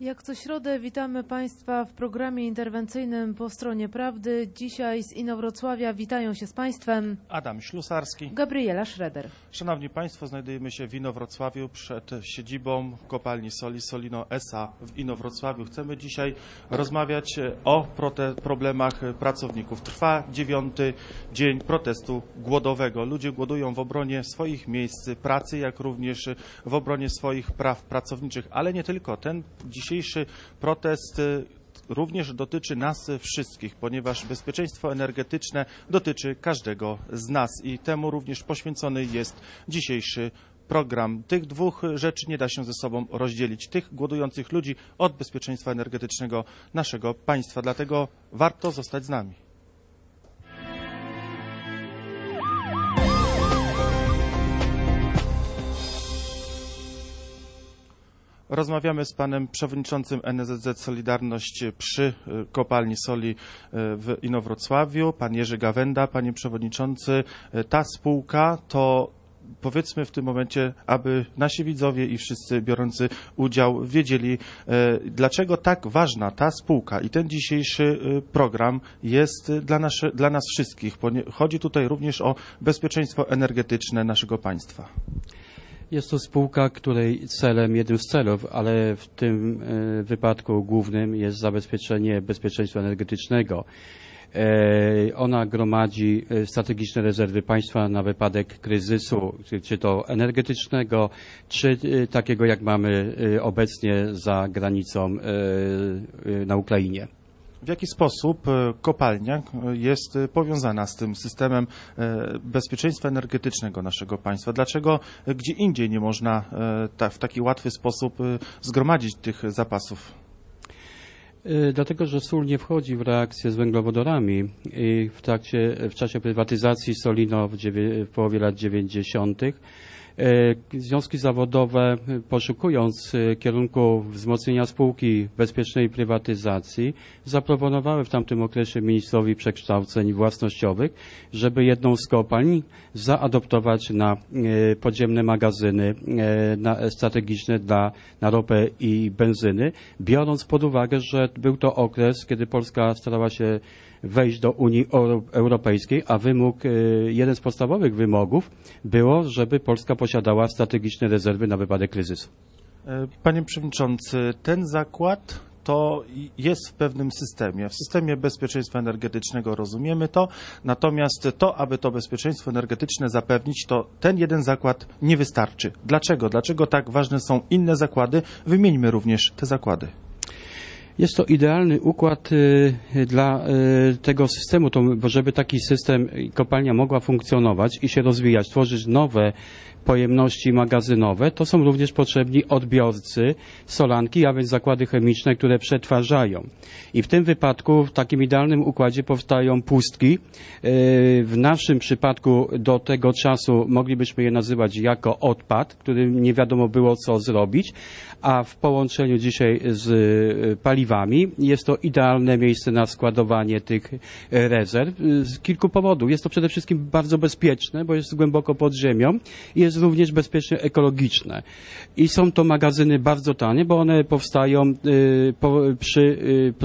Jak co środę witamy Państwa w programie interwencyjnym Po stronie prawdy. Dzisiaj z Inowrocławia witają się z Państwem Adam Ślusarski, Gabriela Schroeder. Szanowni Państwo, znajdujemy się w Inowrocławiu przed siedzibą kopalni soli Solino SA w Inowrocławiu. Chcemy dzisiaj rozmawiać o problemach pracowników. Trwa 9. dzień protestu głodowego. Ludzie głodują w obronie swoich miejsc pracy, jak również w obronie swoich praw pracowniczych, ale nie tylko. Ten dzisiejszy protest również dotyczy nas wszystkich, ponieważ bezpieczeństwo energetyczne dotyczy każdego z nas i temu również poświęcony jest dzisiejszy program. Tych dwóch rzeczy nie da się ze sobą rozdzielić. Tych głodujących ludzi od bezpieczeństwa energetycznego naszego państwa. Dlatego warto zostać z nami. Rozmawiamy z panem przewodniczącym NSZZ Solidarność przy kopalni soli w Inowrocławiu, pan Jerzy Gawenda. Panie przewodniczący, ta spółka to, powiedzmy w tym momencie, aby nasi widzowie i wszyscy biorący udział wiedzieli, dlaczego tak ważna ta spółka i ten dzisiejszy program jest dla nas wszystkich. Chodzi tutaj również o bezpieczeństwo energetyczne naszego państwa. Jest to spółka, której jednym z celów, ale w tym wypadku głównym jest zabezpieczenie bezpieczeństwa energetycznego. Ona gromadzi strategiczne rezerwy państwa na wypadek kryzysu, czy to energetycznego, czy takiego jak mamy obecnie za granicą na Ukrainie. W jaki sposób kopalnia jest powiązana z tym systemem bezpieczeństwa energetycznego naszego państwa? Dlaczego gdzie indziej nie można w taki łatwy sposób zgromadzić tych zapasów? Dlatego, że sól nie wchodzi w reakcję z węglowodorami i w czasie prywatyzacji Solino w połowie lat 90. Związki zawodowe, poszukując kierunku wzmocnienia spółki bezpiecznej prywatyzacji, zaproponowały w tamtym okresie ministrowi przekształceń własnościowych, żeby jedną z kopalń zaadoptować na podziemne magazyny strategiczne na ropę i benzyny, biorąc pod uwagę, że był to okres, kiedy Polska starała się wejść do Unii Europejskiej, a jeden z podstawowych wymogów było, żeby Polska posiadała strategiczne rezerwy na wypadek kryzysu. Panie przewodniczący, ten zakład to jest w pewnym systemie. W systemie bezpieczeństwa energetycznego rozumiemy to, natomiast aby to bezpieczeństwo energetyczne zapewnić, to ten jeden zakład nie wystarczy. Dlaczego? Dlaczego tak ważne są inne zakłady? Wymieńmy również te zakłady. Jest to idealny układ dla tego systemu, żeby taki system, kopalnia mogła funkcjonować i się rozwijać, tworzyć nowe pojemności magazynowe, to są również potrzebni odbiorcy solanki, a więc zakłady chemiczne, które przetwarzają. I w tym wypadku, w takim idealnym układzie powstają pustki. W naszym przypadku do tego czasu moglibyśmy je nazywać jako odpad, którym nie wiadomo było co zrobić, a w połączeniu dzisiaj z paliwami jest to idealne miejsce na składowanie tych rezerw z kilku powodów. Jest to przede wszystkim bardzo bezpieczne, bo jest głęboko pod ziemią i jest również bezpiecznie ekologiczne. I są to magazyny bardzo tanie, bo one powstają przy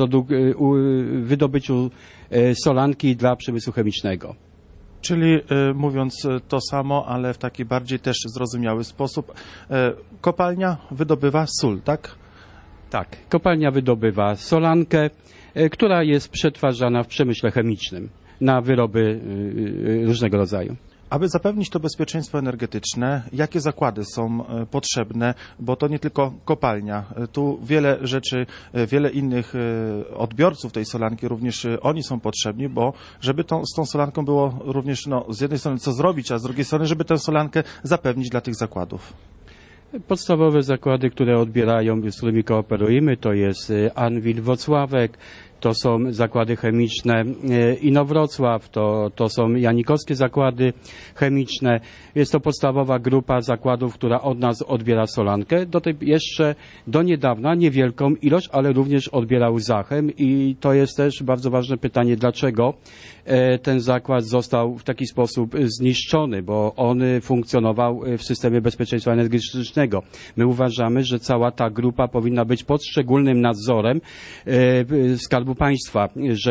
wydobyciu solanki dla przemysłu chemicznego. Czyli mówiąc to samo, ale w taki bardziej też zrozumiały sposób, kopalnia wydobywa sól, tak? Tak, kopalnia wydobywa solankę, która jest przetwarzana w przemyśle chemicznym na wyroby różnego rodzaju. Aby zapewnić to bezpieczeństwo energetyczne, jakie zakłady są potrzebne, bo to nie tylko kopalnia. Tu wiele rzeczy, wiele innych odbiorców tej solanki, również oni są potrzebni, bo żeby z tą solanką było również z jednej strony co zrobić, a z drugiej strony, żeby tę solankę zapewnić dla tych zakładów. Podstawowe zakłady, które odbierają, z którymi kooperujemy, to jest Anwil Włocławek, to są zakłady chemiczne Inowrocław, to są janikowskie zakłady chemiczne. Jest to podstawowa grupa zakładów, która od nas odbiera solankę. Jeszcze do niedawna niewielką ilość, ale również odbierał Zachem i to jest też bardzo ważne pytanie, dlaczego ten zakład został w taki sposób zniszczony, bo on funkcjonował w systemie bezpieczeństwa energetycznego. My uważamy, że cała ta grupa powinna być pod szczególnym nadzorem Skarbu Państwa,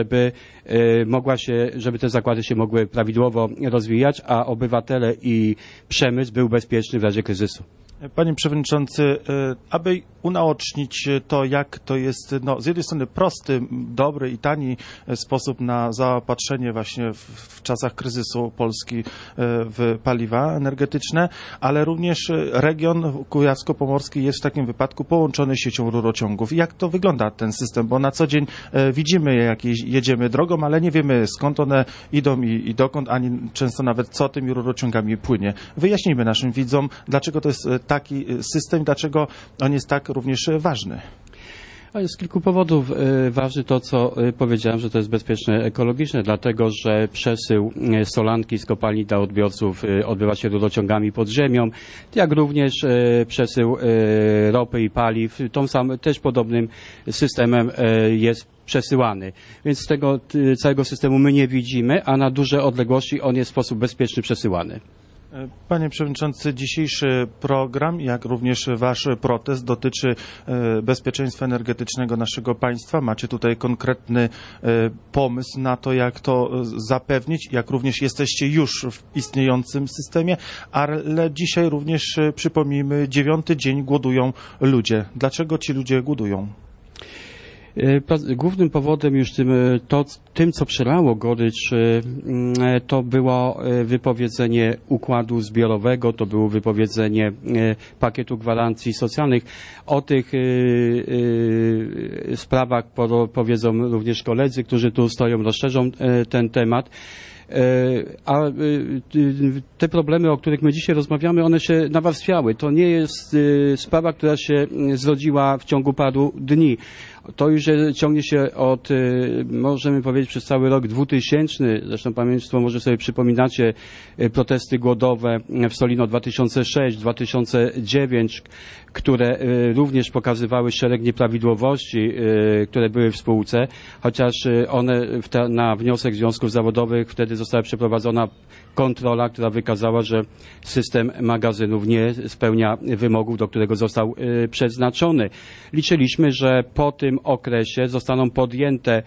żeby te zakłady się mogły prawidłowo rozwijać, a obywatele i przemysł był bezpieczny w razie kryzysu. Panie Przewodniczący, aby unaocznić to, jak to jest z jednej strony prosty, dobry i tani sposób na zaopatrzenie właśnie w czasach kryzysu Polski w paliwa energetyczne, ale również region kujawsko-pomorski jest w takim wypadku połączony siecią rurociągów. Jak to wygląda ten system? Bo na co dzień widzimy, jak jedziemy drogą, ale nie wiemy, skąd one idą i dokąd, ani często nawet co tymi rurociągami płynie. Wyjaśnijmy naszym widzom, dlaczego to jest taki system, dlaczego on jest tak również ważny. A jest z kilku powodów ważny to, co powiedziałem, że to jest bezpieczne ekologiczne, dlatego że przesył solanki z kopalni dla odbiorców odbywa się rurociągami pod ziemią, jak również przesył ropy i paliw też podobnym systemem jest przesyłany. Więc tego całego systemu my nie widzimy, a na duże odległości on jest w sposób bezpieczny przesyłany. Panie Przewodniczący, dzisiejszy program, jak również Wasz protest dotyczy bezpieczeństwa energetycznego naszego państwa. Macie tutaj konkretny pomysł na to, jak to zapewnić, jak również jesteście już w istniejącym systemie, ale dzisiaj również, przypomnijmy, 9. dzień głodują ludzie. Dlaczego ci ludzie głodują? Głównym powodem już tym, co przelało gorycz, to było wypowiedzenie układu zbiorowego, to było wypowiedzenie pakietu gwarancji socjalnych. O tych sprawach powiedzą również koledzy, którzy tu stoją, rozszerzą ten temat. A te problemy, o których my dzisiaj rozmawiamy, one się nawarstwiały. To nie jest sprawa, która się zrodziła w ciągu paru dni. To już ciągnie się od, możemy powiedzieć, przez cały rok 2000. Zresztą Państwo może sobie przypominacie protesty głodowe w Solino 2006, 2009, które również pokazywały szereg nieprawidłowości, które były w spółce, chociaż one na wniosek związków zawodowych wtedy została przeprowadzona kontrola, która wykazała, że system magazynów nie spełnia wymogów, do którego został przeznaczony. Liczyliśmy, że po tym okresie zostaną podjęte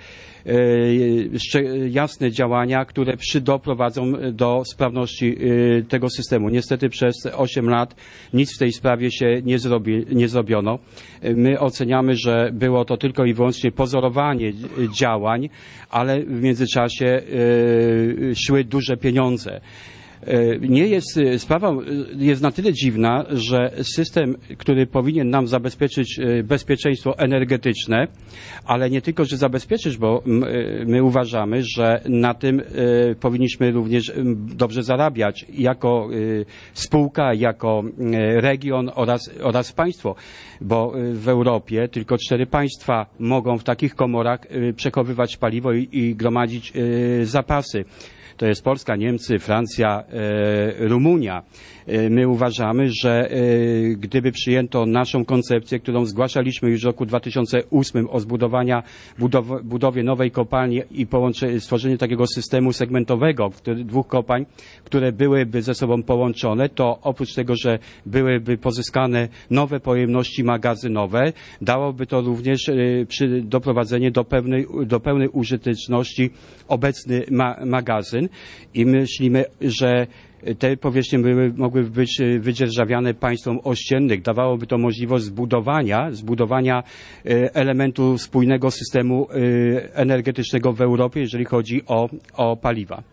jasne działania, które doprowadzą do sprawności tego systemu. Niestety przez 8 lat nic w tej sprawie się nie zrobiono. My oceniamy, że było to tylko i wyłącznie pozorowanie działań, ale w międzyczasie szły duże pieniądze. Sprawa jest na tyle dziwna, że system, który powinien nam zabezpieczyć bezpieczeństwo energetyczne, ale nie tylko, że zabezpieczyć, bo my uważamy, że na tym powinniśmy również dobrze zarabiać jako spółka, jako region oraz państwo, bo w Europie tylko 4 państwa mogą w takich komorach przechowywać paliwo i gromadzić zapasy. To jest Polska, Niemcy, Francja, Rumunia. My uważamy, że gdyby przyjęto naszą koncepcję, którą zgłaszaliśmy już w roku 2008 o budowie nowej kopalni i stworzeniu takiego systemu segmentowego, 2 kopalń, które byłyby ze sobą połączone, to oprócz tego, że byłyby pozyskane nowe pojemności magazynowe, dałoby to również doprowadzenie do pełnej użyteczności obecny magazyn i myślimy, że te powierzchnie mogłyby być wydzierżawiane państwom ościennych. Dawałoby to możliwość zbudowania elementu spójnego systemu energetycznego w Europie, jeżeli chodzi o paliwa.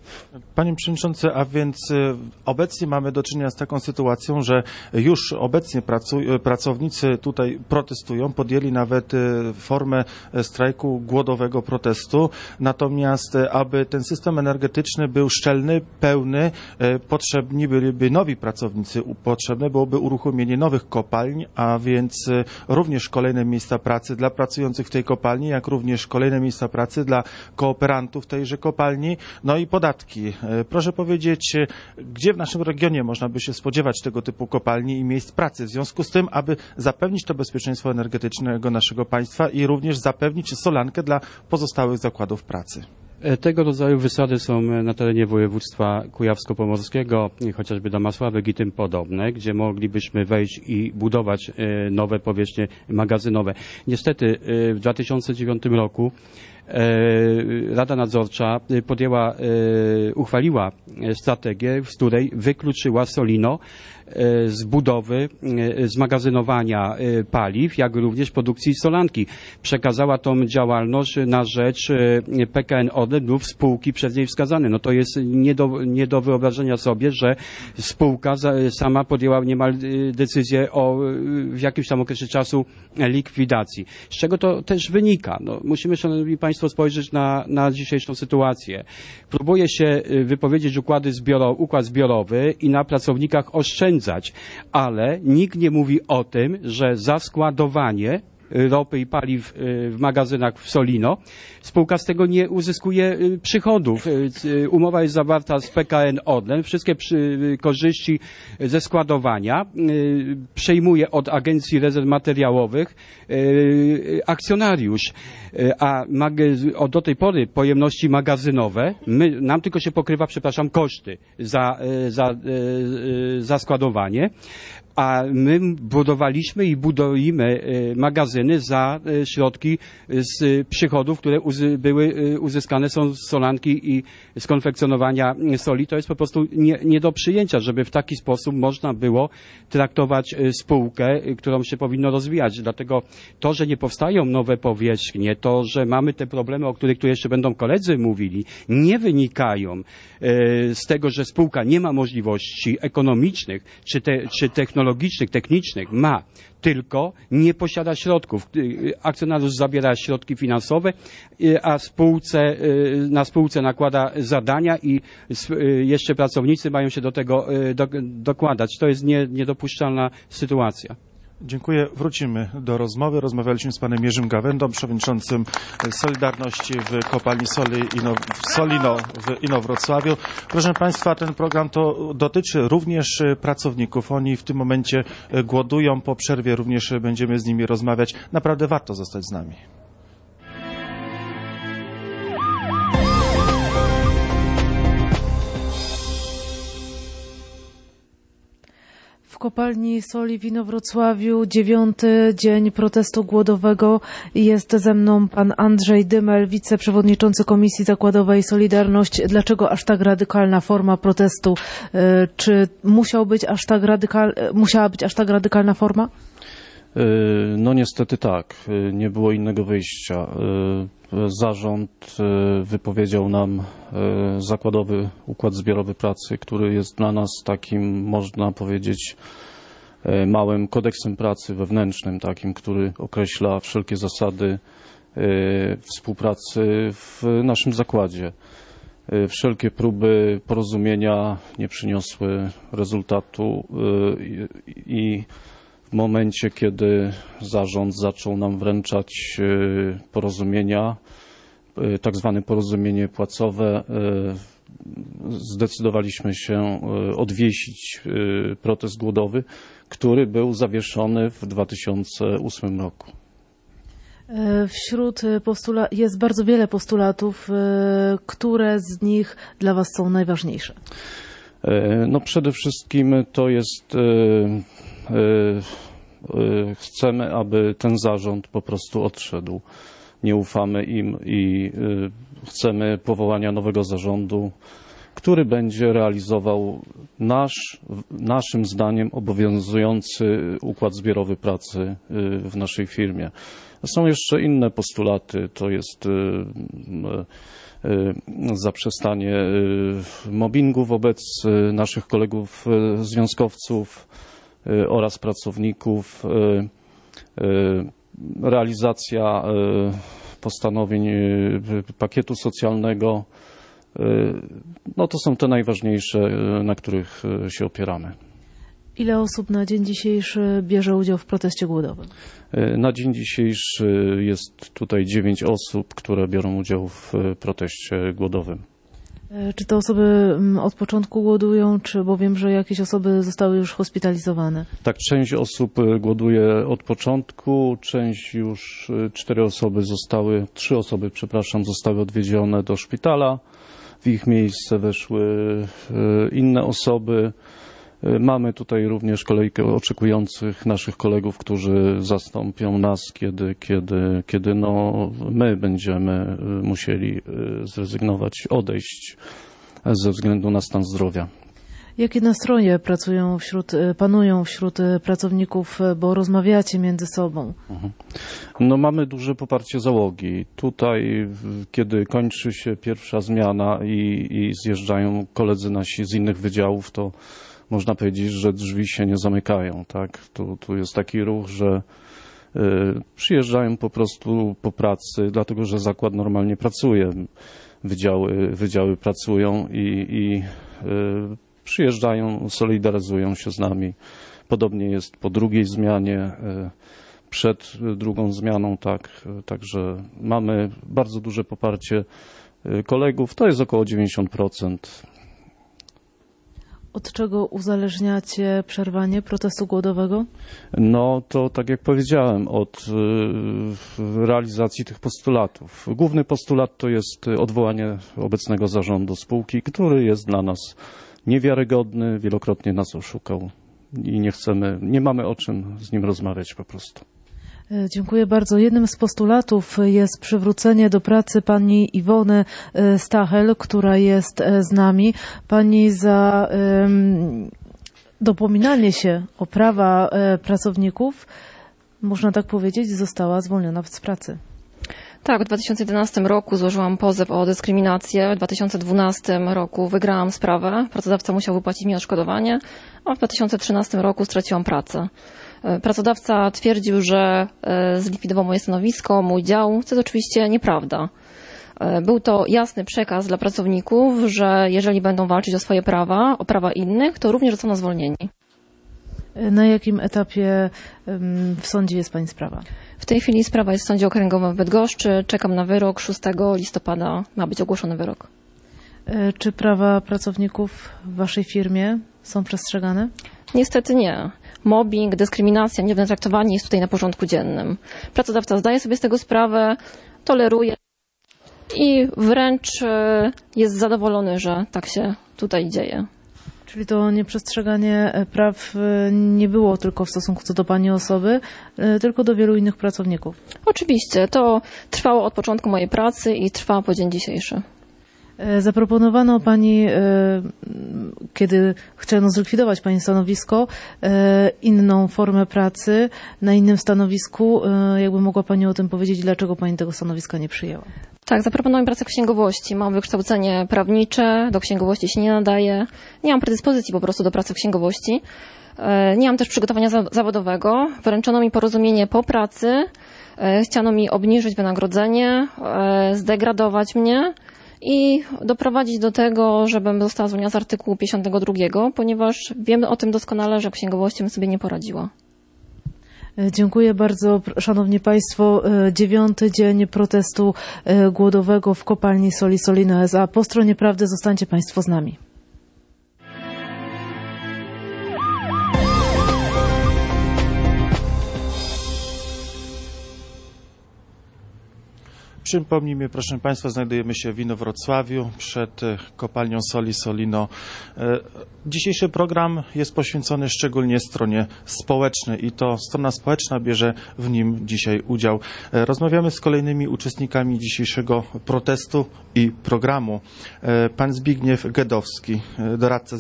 Panie Przewodniczący, a więc obecnie mamy do czynienia z taką sytuacją, że już obecnie pracownicy tutaj protestują, podjęli nawet formę strajku głodowego protestu, natomiast aby ten system energetyczny był szczelny, pełny, potrzebni byliby nowi pracownicy, potrzebne byłoby uruchomienie nowych kopalń, a więc również kolejne miejsca pracy dla pracujących w tej kopalni, jak również kolejne miejsca pracy dla kooperantów tejże kopalni, no i podatki. Proszę powiedzieć, gdzie w naszym regionie można by się spodziewać tego typu kopalni i miejsc pracy w związku z tym, aby zapewnić to bezpieczeństwo energetycznego naszego państwa i również zapewnić solankę dla pozostałych zakładów pracy? Tego rodzaju wysady są na terenie województwa kujawsko-pomorskiego, chociażby Damasławek i tym podobne, gdzie moglibyśmy wejść i budować nowe powierzchnie magazynowe. Niestety w 2009 roku Rada Nadzorcza uchwaliła strategię, z której wykluczyła Solino z budowy, zmagazynowania paliw, jak również produkcji solanki. Przekazała tą działalność na rzecz PKN Orlen lub spółki przez niej wskazane. No to jest nie do wyobrażenia sobie, że spółka sama podjęła niemal decyzję o w jakimś tam okresie czasu likwidacji. Z czego to też wynika? No, musimy, szanowni państwo, spojrzeć na dzisiejszą sytuację. Próbuje się wypowiedzieć układ zbiorowy i na pracownikach oszczędzać, ale nikt nie mówi o tym, że za składowanie ropy i paliw w magazynach w Solino spółka z tego nie uzyskuje przychodów. Umowa jest zawarta z PKN Orlen. Wszystkie korzyści ze składowania przejmuje od Agencji Rezerw Materiałowych akcjonariusz. A do tej pory pojemności magazynowe, nam tylko się pokrywa, koszty za składowanie, a my budowaliśmy i budujemy magazyny za środki z przychodów, które były uzyskane są z solanki i z konfekcjonowania soli. To jest po prostu nie do przyjęcia, żeby w taki sposób można było traktować spółkę, którą się powinno rozwijać. Dlatego to, że nie powstają nowe powierzchnie, to, że mamy te problemy, o których tu jeszcze będą koledzy mówili, nie wynikają z tego, że spółka nie ma możliwości ekonomicznych czy technologicznych, technicznych, ma, tylko nie środków. Akcjonariusz zabiera środki finansowe, a na spółce nakłada zadania i jeszcze pracownicy mają się do tego dokładać. To jest niedopuszczalna sytuacja. Dziękuję. Wrócimy do rozmowy. Rozmawialiśmy z panem Jerzym Gawędą, przewodniczącym Solidarności w kopalni Solino w Inowrocławiu. Proszę państwa, ten program to dotyczy również pracowników. Oni w tym momencie głodują. Po przerwie również będziemy z nimi rozmawiać. Naprawdę warto zostać z nami. W kopalni soli w Inowrocławiu 9. dzień protestu głodowego. Jest ze mną pan Andrzej Dymel, wiceprzewodniczący Komisji Zakładowej Solidarność. Dlaczego aż tak radykalna forma protestu? Czy musiała być aż tak radykalna forma? No niestety tak. Nie było innego wyjścia. Zarząd wypowiedział nam zakładowy układ zbiorowy pracy, który jest dla nas takim, można powiedzieć, małym kodeksem pracy wewnętrznym, takim, który określa wszelkie zasady współpracy w naszym zakładzie. Wszelkie próby porozumienia nie przyniosły rezultatu i w momencie, kiedy zarząd zaczął nam wręczać porozumienia, tak zwane porozumienie płacowe, zdecydowaliśmy się odwiesić protest głodowy, który był zawieszony w 2008 roku. Jest bardzo wiele postulatów. Które z nich dla was są najważniejsze? No przede wszystkim to jest chcemy, aby ten zarząd po prostu odszedł. Nie ufamy im i chcemy powołania nowego zarządu, który będzie realizował naszym zdaniem obowiązujący układ zbiorowy pracy w naszej firmie. Są jeszcze inne postulaty, to jest zaprzestanie mobbingu wobec naszych kolegów związkowców oraz pracowników, realizacja postanowień pakietu socjalnego. No to są te najważniejsze, na których się opieramy. Ile osób na dzień dzisiejszy bierze udział w proteście głodowym? Na dzień dzisiejszy jest tutaj 9 osób, które biorą udział w proteście głodowym. Czy te osoby od początku głodują, czy bo wiem, że jakieś osoby zostały już hospitalizowane? Tak, część osób głoduje od początku, część już 3 osoby zostały odwiedzione do szpitala. W ich miejsce weszły inne osoby. Mamy tutaj również kolejkę oczekujących naszych kolegów, którzy zastąpią nas, kiedy my będziemy musieli zrezygnować, odejść ze względu na stan zdrowia. Jakie nastroje panują wśród pracowników, bo rozmawiacie między sobą? No, mamy duże poparcie załogi. Tutaj, kiedy kończy się pierwsza zmiana i zjeżdżają koledzy nasi z innych wydziałów, to można powiedzieć, że drzwi się nie zamykają. Tak? Tu jest taki ruch, że przyjeżdżają po prostu po pracy, dlatego że zakład normalnie pracuje. Wydziały pracują i przyjeżdżają, solidaryzują się z nami. Podobnie jest po drugiej zmianie, przed drugą zmianą, tak. Także mamy bardzo duże poparcie kolegów, to jest około 90%. Od czego uzależniacie przerwanie protestu głodowego? No to tak jak powiedziałem, od realizacji tych postulatów. Główny postulat to jest odwołanie obecnego zarządu spółki, który jest dla nas niewiarygodny, wielokrotnie nas oszukał i nie mamy o czym z nim rozmawiać po prostu. Dziękuję bardzo. Jednym z postulatów jest przywrócenie do pracy pani Iwony Stachel, która jest z nami. Pani za dopominanie się o prawa pracowników, można tak powiedzieć, została zwolniona z pracy. Tak, w 2011 roku złożyłam pozew o dyskryminację. W 2012 roku wygrałam sprawę. Pracodawca musiał wypłacić mi odszkodowanie, a w 2013 roku straciłam pracę. Pracodawca twierdził, że zlikwidował moje stanowisko, mój dział, co jest oczywiście nieprawda. Był to jasny przekaz dla pracowników, że jeżeli będą walczyć o swoje prawa, o prawa innych, to również zostaną zwolnieni. Na jakim etapie w sądzie jest pani sprawa? W tej chwili sprawa jest w Sądzie Okręgowym w Bydgoszczy. Czekam na wyrok. 6 listopada ma być ogłoszony wyrok. Czy prawa pracowników w waszej firmie są przestrzegane? Niestety nie. Mobbing, dyskryminacja, nierówne traktowanie jest tutaj na porządku dziennym. Pracodawca zdaje sobie z tego sprawę, toleruje i wręcz jest zadowolony, że tak się tutaj dzieje. Czyli to nieprzestrzeganie praw nie było tylko w stosunku co do pani osoby, tylko do wielu innych pracowników. Oczywiście, to trwało od początku mojej pracy i trwa po dzień dzisiejszy. Zaproponowano pani, kiedy chciano zlikwidować pani stanowisko, inną formę pracy na innym stanowisku. Jakby mogła pani o tym powiedzieć, dlaczego pani tego stanowiska nie przyjęła? Tak, zaproponowałem pracę w księgowości. Mam wykształcenie prawnicze, do księgowości się nie nadaję. Nie mam predyspozycji po prostu do pracy w księgowości. Nie mam też przygotowania zawodowego. Wręczono mi porozumienie po pracy. Chciano mi obniżyć wynagrodzenie, zdegradować mnie i doprowadzić do tego, żebym została zwolniona z artykułu 52, ponieważ wiem o tym doskonale, że w księgowości bym sobie nie poradziła. Dziękuję bardzo, szanowni państwo. 9. dzień protestu głodowego w kopalni soli Solino S.A. Po stronie prawdy zostańcie państwo z nami. Przypomnijmy, proszę Państwa, znajdujemy się w Inowrocławiu przed kopalnią soli Solino. Dzisiejszy program jest poświęcony szczególnie stronie społecznej i to strona społeczna bierze w nim dzisiaj udział. Rozmawiamy z kolejnymi uczestnikami dzisiejszego protestu i programu. Pan Zbigniew Gedowski, doradca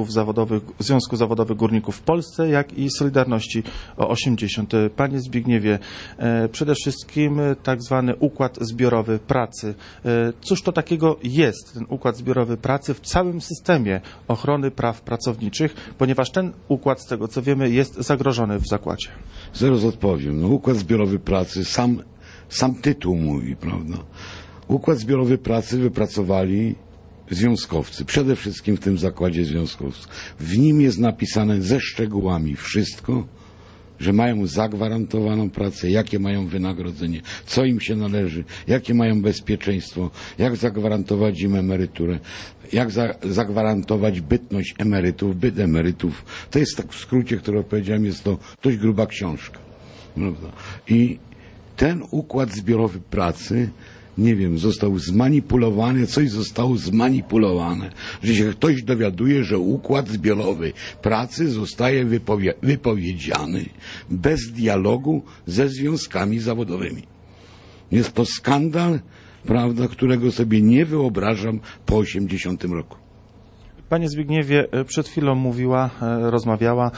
Związku Zawodowych Górników w Polsce, jak i Solidarności o 80. Panie Zbigniewie, przede wszystkim tak zwany układ zbiorowy pracy. Cóż to takiego jest ten układ zbiorowy pracy w całym systemie ochrony praw pracowniczych, ponieważ ten układ, z tego co wiemy, jest zagrożony w zakładzie? Zaraz odpowiem. Układ zbiorowy pracy, sam tytuł mówi, prawda? Układ zbiorowy pracy wypracowali związkowcy, przede wszystkim w tym zakładzie związkowców. W nim jest napisane ze szczegółami wszystko, że mają zagwarantowaną pracę, jakie mają wynagrodzenie, co im się należy, jakie mają bezpieczeństwo, jak zagwarantować im emeryturę, jak zagwarantować bytność emerytów, byt emerytów. To jest tak w skrócie, który powiedziałem, jest to dość gruba książka. Prawda? I ten układ zbiorowy pracy, nie wiem, został zmanipulowany, coś zostało zmanipulowane, że się ktoś dowiaduje, że układ zbiorowy pracy zostaje wypowiedziany bez dialogu ze związkami zawodowymi. Jest to skandal, prawda, którego sobie nie wyobrażam po 80 roku. Panie Zbigniewie, przed chwilą rozmawiała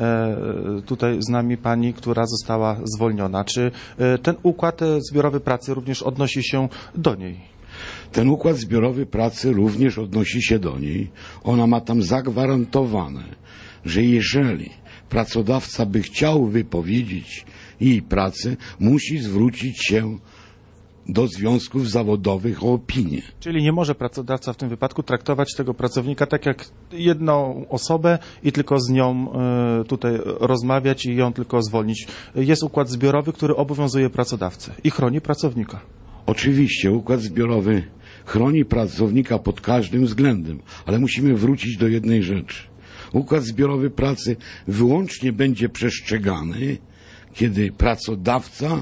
tutaj z nami pani, która została zwolniona. Czy ten układ zbiorowy pracy również odnosi się do niej? Ten układ zbiorowy pracy również odnosi się do niej. Ona ma tam zagwarantowane, że jeżeli pracodawca by chciał wypowiedzieć jej pracę, musi zwrócić się do związków zawodowych o opinię. Czyli nie może pracodawca w tym wypadku traktować tego pracownika tak jak jedną osobę i tylko z nią tutaj rozmawiać i ją tylko zwolnić. Jest układ zbiorowy, który obowiązuje pracodawcę i chroni pracownika. Oczywiście układ zbiorowy chroni pracownika pod każdym względem, ale musimy wrócić do jednej rzeczy. Układ zbiorowy pracy wyłącznie będzie przestrzegany, kiedy pracodawca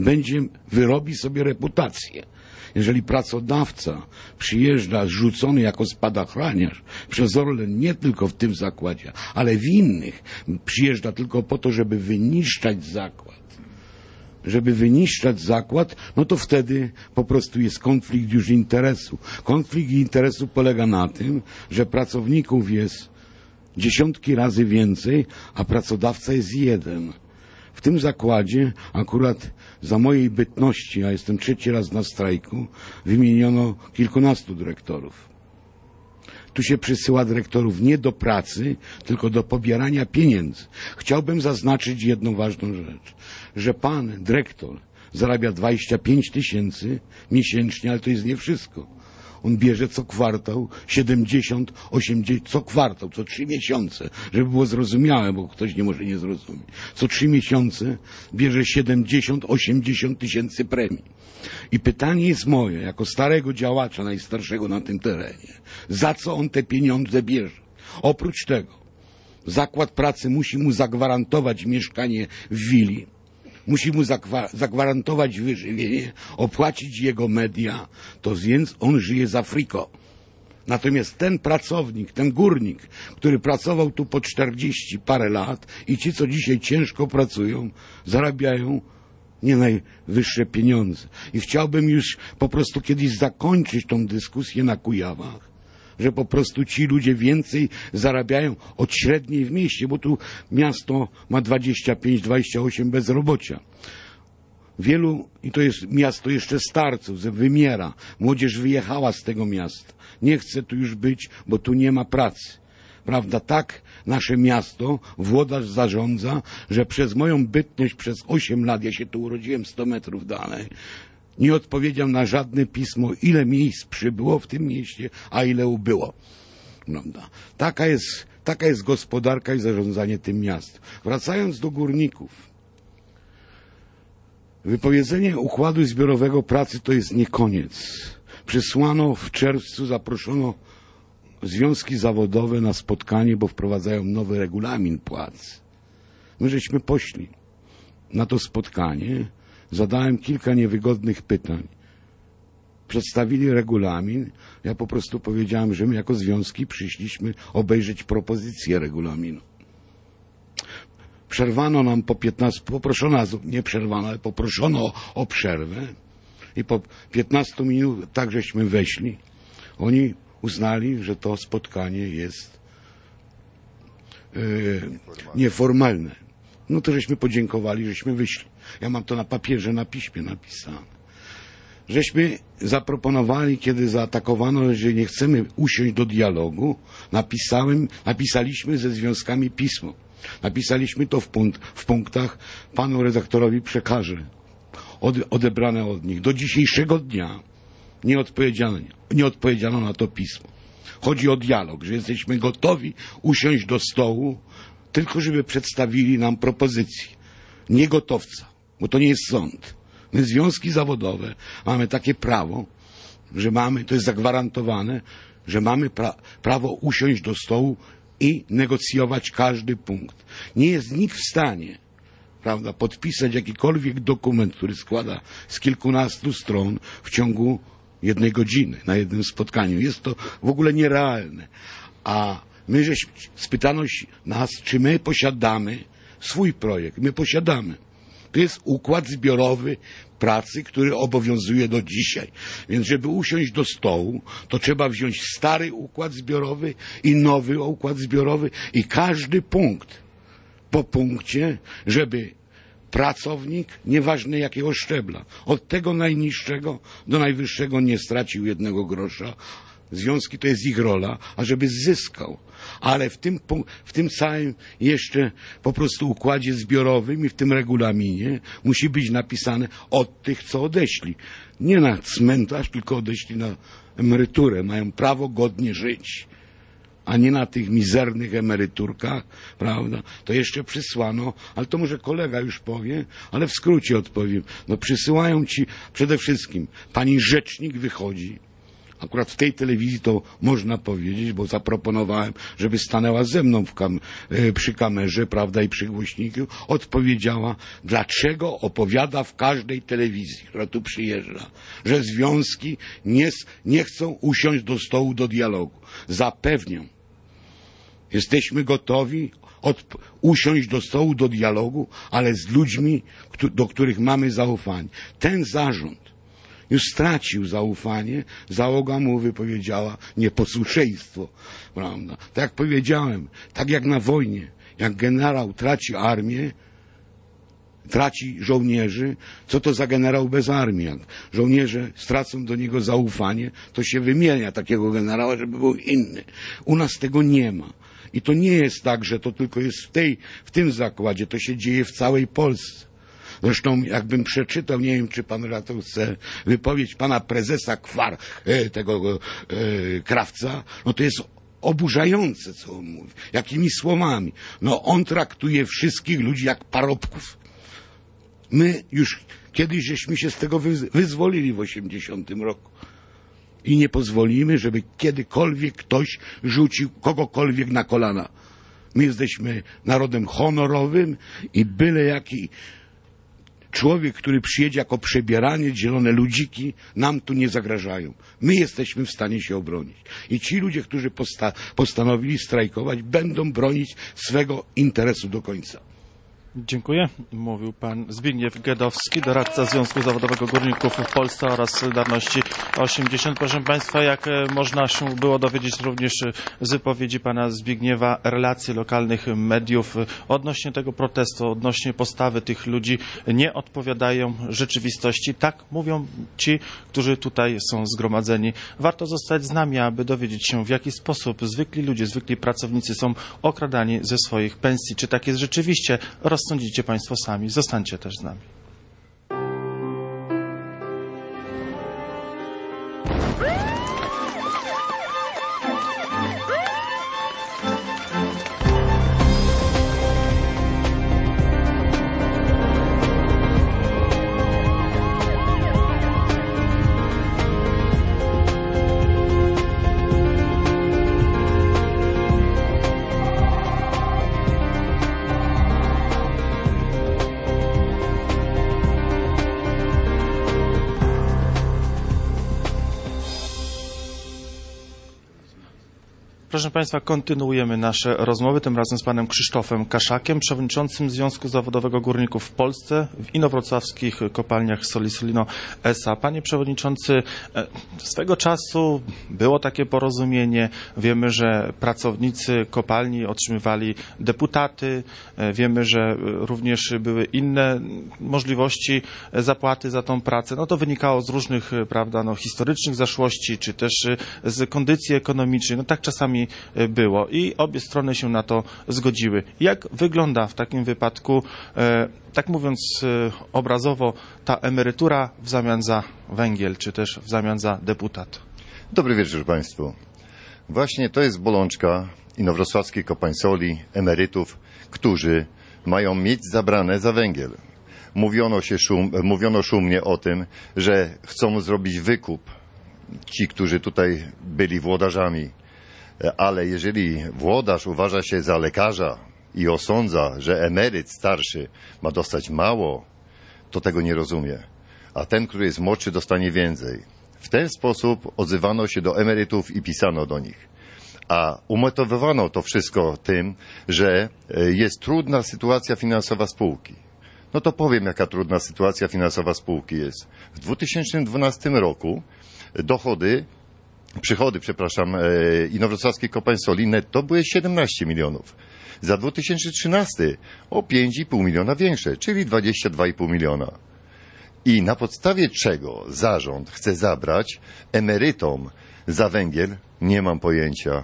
wyrobi sobie reputację. Jeżeli pracodawca przyjeżdża zrzucony jako spadochroniarz przez Orlen nie tylko w tym zakładzie, ale w innych, przyjeżdża tylko po to, żeby wyniszczać zakład, no to wtedy po prostu jest konflikt już interesu. Konflikt interesu polega na tym, że pracowników jest dziesiątki razy więcej, a pracodawca jest jeden. W tym zakładzie akurat za mojej bytności, ja jestem 3. raz na strajku, wymieniono kilkunastu dyrektorów. Tu się przysyła dyrektorów nie do pracy, tylko do pobierania pieniędzy. Chciałbym zaznaczyć jedną ważną rzecz, że pan dyrektor zarabia 25 000 miesięcznie, ale to jest nie wszystko. On bierze co kwartał 70, 80, co kwartał, co 3 miesiące, żeby było zrozumiałe, bo ktoś nie może nie zrozumieć. Co 3 miesiące bierze 70, 80 tysięcy premii. I pytanie jest moje, jako starego działacza, najstarszego na tym terenie, za co on te pieniądze bierze? Oprócz tego, zakład pracy musi mu zagwarantować mieszkanie w willi, musi mu zagwarantować wyżywienie, opłacić jego media, to więc on żyje za friko. Natomiast ten pracownik, ten górnik, który pracował tu po 40 parę lat i ci, co dzisiaj ciężko pracują, zarabiają nie najwyższe pieniądze. I chciałbym już po prostu kiedyś zakończyć tą dyskusję na Kujawach, że po prostu ci ludzie więcej zarabiają od średniej w mieście, bo tu miasto ma 25-28 bezrobocia. I to jest miasto jeszcze starców, wymiera. Młodzież wyjechała z tego miasta. Nie chce tu już być, bo tu nie ma pracy. Prawda? Tak nasze miasto, włodarz zarządza, że przez moją bytność przez 8 lat, ja się tu urodziłem 100 metrów dalej, nie odpowiedział na żadne pismo, ile miejsc przybyło w tym mieście, a ile ubyło. Prawda? Taka jest gospodarka i zarządzanie tym miastem. Wracając do górników. Wypowiedzenie układu zbiorowego pracy to jest nie koniec. Przysłano w czerwcu, zaproszono związki zawodowe na spotkanie, bo wprowadzają nowy regulamin płacy. My żeśmy poszli na to spotkanie. Zadałem kilka niewygodnych pytań. przedstawili regulamin. Ja po prostu powiedziałem, że my jako związki przyszliśmy obejrzeć propozycję regulaminu. Przerwano nam poproszono o przerwę i po 15 minut tak żeśmy weszli. Oni uznali, że to spotkanie jest nieformalne. No to żeśmy podziękowali, żeśmy wyszli. Ja mam to na papierze, na piśmie napisane. Żeśmy zaproponowali, kiedy zaatakowano, że nie chcemy usiąść do dialogu, napisaliśmy ze związkami pismo. Napisaliśmy to w punktach, panu redaktorowi przekażę, odebrane od nich. Do dzisiejszego dnia nie odpowiedziano na to pismo. Chodzi o dialog, że jesteśmy gotowi usiąść do stołu, tylko żeby przedstawili nam propozycję. Nie gotowca, bo to nie jest sąd. My, związki zawodowe, mamy takie prawo, że to jest zagwarantowane, że mamy prawo usiąść do stołu i negocjować każdy punkt. Nie jest nikt w stanie, prawda, podpisać jakikolwiek dokument, który składa z kilkunastu stron w ciągu 1 godziny na jednym spotkaniu. Jest to w ogóle nierealne. A spytano nas, czy my posiadamy swój projekt. My posiadamy. To jest układ zbiorowy pracy, który obowiązuje do dzisiaj. Więc żeby usiąść do stołu, to trzeba wziąć stary układ zbiorowy i nowy układ zbiorowy i każdy punkt po punkcie, żeby pracownik, nieważne jakiego szczebla, od tego najniższego do najwyższego nie stracił 1 grosza. Związki to jest ich rola, ażeby zyskał. Ale w tym całym jeszcze po prostu układzie zbiorowym i w tym regulaminie musi być napisane od tych, co odeszli. Nie na cmentarz, tylko odeszli na emeryturę. Mają prawo godnie żyć, a nie na tych mizernych emeryturkach, prawda? To jeszcze przysłano, ale to może kolega już powie, ale w skrócie odpowiem. No przysyłają ci przede wszystkim, pani rzecznik wychodzi, akurat w tej telewizji to można powiedzieć, bo zaproponowałem, żeby stanęła ze mną przy kamerze, prawda, i przy głośniku, odpowiedziała, dlaczego opowiada w każdej telewizji, która tu przyjeżdża, że związki nie chcą usiąść do stołu do dialogu. Zapewniam, jesteśmy gotowi usiąść do stołu do dialogu, ale z ludźmi, do których mamy zaufanie. Ten zarząd już stracił zaufanie, załoga mu wypowiedziała nieposłuszeństwo, prawda? Tak jak powiedziałem, tak jak na wojnie, jak generał traci armię, traci żołnierzy, co to za generał bez armii? Jak żołnierze stracą do niego zaufanie, to się wymienia takiego generała, żeby był inny. U nas tego nie ma. I to nie jest tak, że to tylko jest w tym zakładzie, to się dzieje w całej Polsce. Zresztą jakbym przeczytał, nie wiem, czy pan redaktor chce, wypowiedź pana prezesa Krawca, no to jest oburzające, co on mówi. Jakimi słowami. No on traktuje wszystkich ludzi jak parobków. My już kiedyś żeśmy się z tego wyzwolili w 80 roku. I nie pozwolimy, żeby kiedykolwiek ktoś rzucił kogokolwiek na kolana. My jesteśmy narodem honorowym i byle jaki człowiek, który przyjedzie jako przebieranie, zielone ludziki, nam tu nie zagrażają. My jesteśmy w stanie się obronić. I ci ludzie, którzy postanowili strajkować, będą bronić swego interesu do końca. Dziękuję. Mówił pan Zbigniew Gedowski, doradca Związku Zawodowego Górników w Polsce oraz Solidarności 80. Proszę państwa, jak można się było dowiedzieć również z wypowiedzi pana Zbigniewa, relacje lokalnych mediów odnośnie tego protestu, odnośnie postawy tych ludzi nie odpowiadają rzeczywistości. Tak mówią ci, którzy tutaj są zgromadzeni. Warto zostać z nami, aby dowiedzieć się, w jaki sposób zwykli ludzie, zwykli pracownicy są okradani ze swoich pensji. Czy tak jest rzeczywiście? Rozsądzicie państwo sami. Zostańcie też z nami. Proszę Państwa, kontynuujemy nasze rozmowy, tym razem z panem Krzysztofem Kaszakiem, przewodniczącym Związku Zawodowego Górników w Polsce w inowrocławskich kopalniach Soli Solino S.A. Panie przewodniczący, swego czasu było takie porozumienie. Wiemy, że pracownicy kopalni otrzymywali deputaty. Wiemy, że również były inne możliwości zapłaty za tą pracę. No to wynikało z różnych, prawda, historycznych zaszłości, czy też z kondycji ekonomicznej. No tak czasami było i obie strony się na to zgodziły. Jak wygląda w takim wypadku, tak mówiąc obrazowo, ta emerytura w zamian za węgiel, czy też w zamian za deputat? Dobry wieczór Państwu. Właśnie to jest bolączka inowrocławskich kopalń soli, emerytów, którzy mają mieć zabrane za węgiel. Mówiono szumnie o tym, że chcą zrobić wykup ci, którzy tutaj byli włodarzami. Ale jeżeli włodarz uważa się za lekarza i osądza, że emeryt starszy ma dostać mało, to tego nie rozumie. A ten, który jest młodszy, dostanie więcej. W ten sposób odzywano się do emerytów i pisano do nich. A umotywowano to wszystko tym, że jest trudna sytuacja finansowa spółki. No to powiem, jaka trudna sytuacja finansowa spółki jest. W 2012 roku przychody inowrocławskich kopalń soli netto były 17 milionów. Za 2013 o 5,5 miliona większe, czyli 22,5 miliona. I na podstawie czego zarząd chce zabrać emerytom za węgiel, nie mam pojęcia.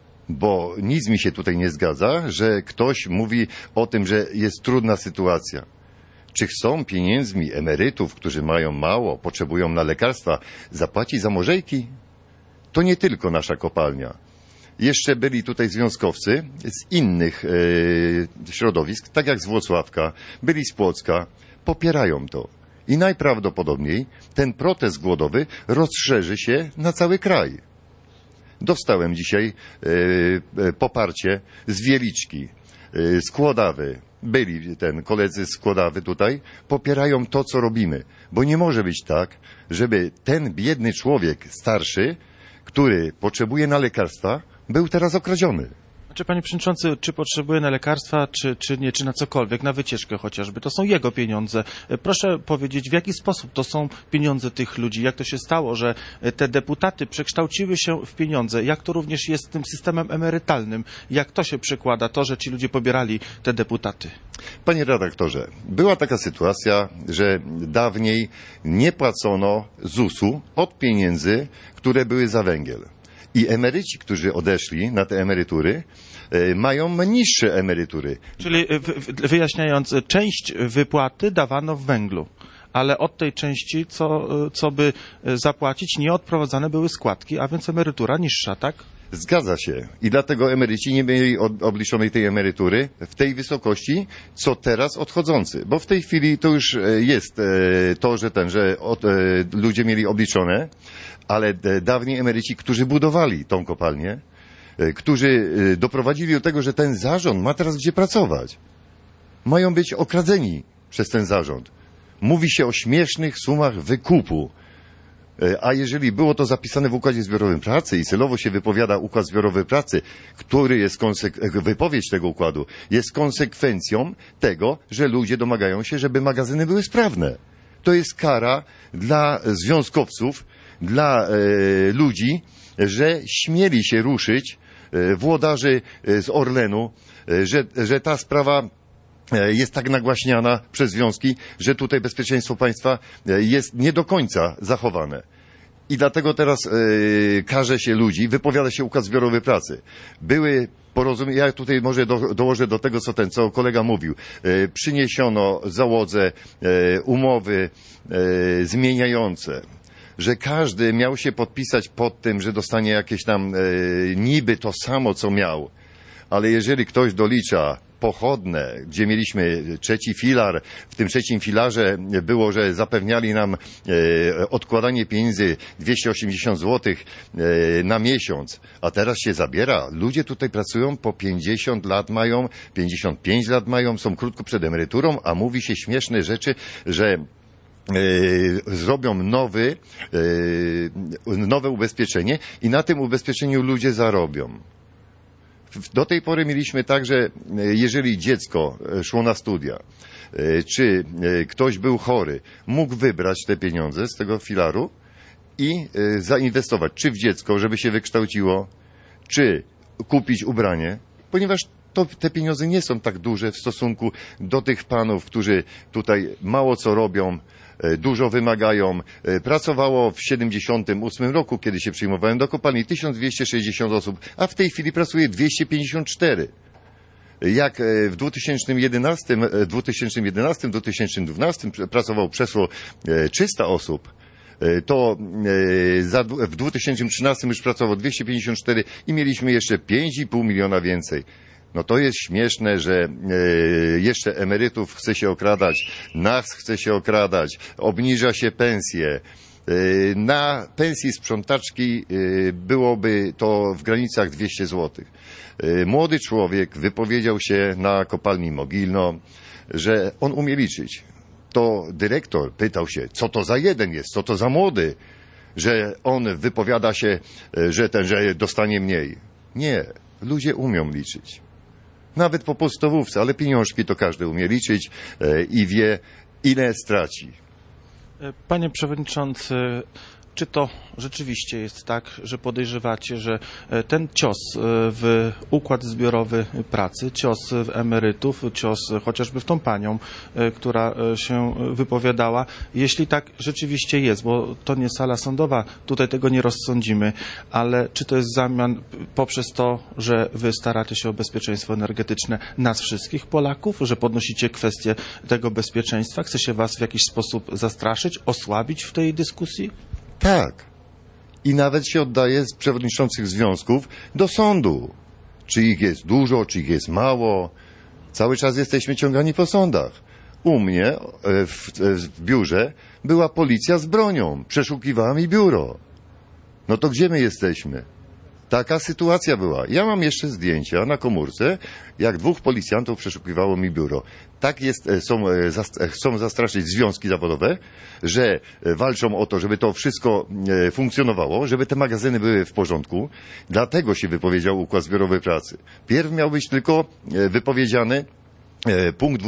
Bo nic mi się tutaj nie zgadza, że ktoś mówi o tym, że jest trudna sytuacja. Czy chcą pieniędzmi emerytów, którzy mają mało, potrzebują na lekarstwa, zapłacić za morzejki? To nie tylko nasza kopalnia. Jeszcze byli tutaj związkowcy z innych środowisk, tak jak z Włocławka, byli z Płocka, popierają to. I najprawdopodobniej ten protest głodowy rozszerzy się na cały kraj. Dostałem dzisiaj poparcie z Wieliczki, z Kłodawy. Byli koledzy z Kłodawy tutaj, popierają to, co robimy. Bo nie może być tak, żeby ten biedny człowiek starszy, który potrzebuje na lekarstwa, był teraz okradziony. Czy panie przewodniczący, czy potrzebuje na lekarstwa, czy nie, czy na cokolwiek, na wycieczkę chociażby? To są jego pieniądze. Proszę powiedzieć, w jaki sposób to są pieniądze tych ludzi? Jak to się stało, że te deputaty przekształciły się w pieniądze? Jak to również jest z tym systemem emerytalnym? Jak to się przekłada, to, że ci ludzie pobierali te deputaty? Panie redaktorze, była taka sytuacja, że dawniej nie płacono ZUS-u od pieniędzy, które były za węgiel. I emeryci, którzy odeszli na te emerytury, mają niższe emerytury. Czyli wyjaśniając, część wypłaty dawano w węglu, ale od tej części, co by zapłacić, nie odprowadzane były składki, a więc emerytura niższa, tak? Zgadza się. I dlatego emeryci nie mieli obliczonej tej emerytury w tej wysokości, co teraz odchodzący. Bo w tej chwili to już jest to, że ludzie mieli obliczone, ale dawniej emeryci, którzy budowali tą kopalnię, którzy doprowadzili do tego, że ten zarząd ma teraz gdzie pracować, mają być okradzeni przez ten zarząd. Mówi się o śmiesznych sumach wykupu. A jeżeli było to zapisane w układzie zbiorowym pracy i celowo się wypowiada układ zbiorowy pracy, który jest wypowiedź tego układu jest konsekwencją tego, że ludzie domagają się, żeby magazyny były sprawne. To jest kara dla związkowców, dla ludzi, że śmieli się ruszyć włodarzy z Orlenu, że ta sprawa jest tak nagłaśniana przez związki, że tutaj bezpieczeństwo państwa jest nie do końca zachowane. I dlatego teraz karze się ludzi, wypowiada się układ zbiorowy pracy. Były porozumienia, ja tutaj może dołożę do tego, co kolega mówił. Przyniesiono załodze umowy zmieniające, że każdy miał się podpisać pod tym, że dostanie jakieś tam niby to samo, co miał. Ale jeżeli ktoś dolicza pochodne, gdzie mieliśmy trzeci filar, w tym trzecim filarze było, że zapewniali nam odkładanie pieniędzy 280 zł na miesiąc, a teraz się zabiera. Ludzie tutaj pracują po 50 lat mają, 55 lat mają, są krótko przed emeryturą, a mówi się śmieszne rzeczy, że zrobią nowe ubezpieczenie i na tym ubezpieczeniu ludzie zarobią. Do tej pory mieliśmy tak, że jeżeli dziecko szło na studia, czy ktoś był chory, mógł wybrać te pieniądze z tego filaru i zainwestować czy w dziecko, żeby się wykształciło, czy kupić ubranie, ponieważ te pieniądze nie są tak duże w stosunku do tych panów, którzy tutaj mało co robią, dużo wymagają. Pracowało w 78 roku, kiedy się przyjmowałem do kopalni, 1260 osób, a w tej chwili pracuje 254. Jak w 2011-2012 pracowało przeszło 300 osób, to w 2013 już pracowało 254 i mieliśmy jeszcze 5,5 miliona więcej. No to jest śmieszne, że jeszcze emerytów chce się okradać, nas chce się okradać, obniża się pensje. Na pensji sprzątaczki byłoby to w granicach 200 zł. Młody człowiek wypowiedział się na kopalni Mogilno, że on umie liczyć. To dyrektor pytał się, co to za jeden jest, co to za młody, że on wypowiada się, że dostanie mniej. Nie, ludzie umią liczyć. Nawet po podstawówce, ale pieniążki to każdy umie liczyć i wie, ile straci. Panie Przewodniczący, czy to rzeczywiście jest tak, że podejrzewacie, że ten cios w układ zbiorowy pracy, cios w emerytów, cios chociażby w tą panią, która się wypowiadała, jeśli tak rzeczywiście jest, bo to nie sala sądowa, tutaj tego nie rozsądzimy, ale czy to jest zamian poprzez to, że wy staracie się o bezpieczeństwo energetyczne nas wszystkich Polaków, że podnosicie kwestię tego bezpieczeństwa? Chce się was w jakiś sposób zastraszyć, osłabić w tej dyskusji? Tak. I nawet się oddaje z przewodniczących związków do sądu. Czy ich jest dużo, czy ich jest mało. Cały czas jesteśmy ciągani po sądach. U mnie w biurze była policja z bronią. Przeszukiwała mi biuro. No to gdzie my jesteśmy? Taka sytuacja była. Ja mam jeszcze zdjęcia na komórce, jak 2 policjantów przeszukiwało mi biuro. Tak jest, chcą zastraszyć związki zawodowe, że walczą o to, żeby to wszystko funkcjonowało, żeby te magazyny były w porządku. Dlatego się wypowiedział układ zbiorowy pracy. Pierw miał być tylko wypowiedziany punkt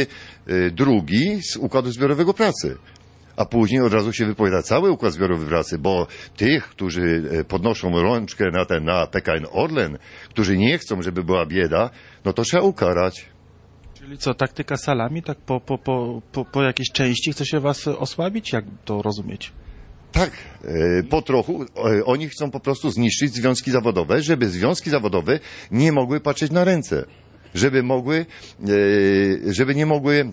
22 z układu zbiorowego pracy. A później od razu się wypowiada cały układ zbiorowy pracy, bo tych, którzy podnoszą rączkę na PKN Orlen, którzy nie chcą, żeby była bieda, no to trzeba ukarać. Czyli co, taktyka salami, tak po jakiejś części chce się was osłabić? Jak to rozumieć? Tak, po trochu. Oni chcą po prostu zniszczyć związki zawodowe, żeby związki zawodowe nie mogły patrzeć na ręce. Żeby nie mogły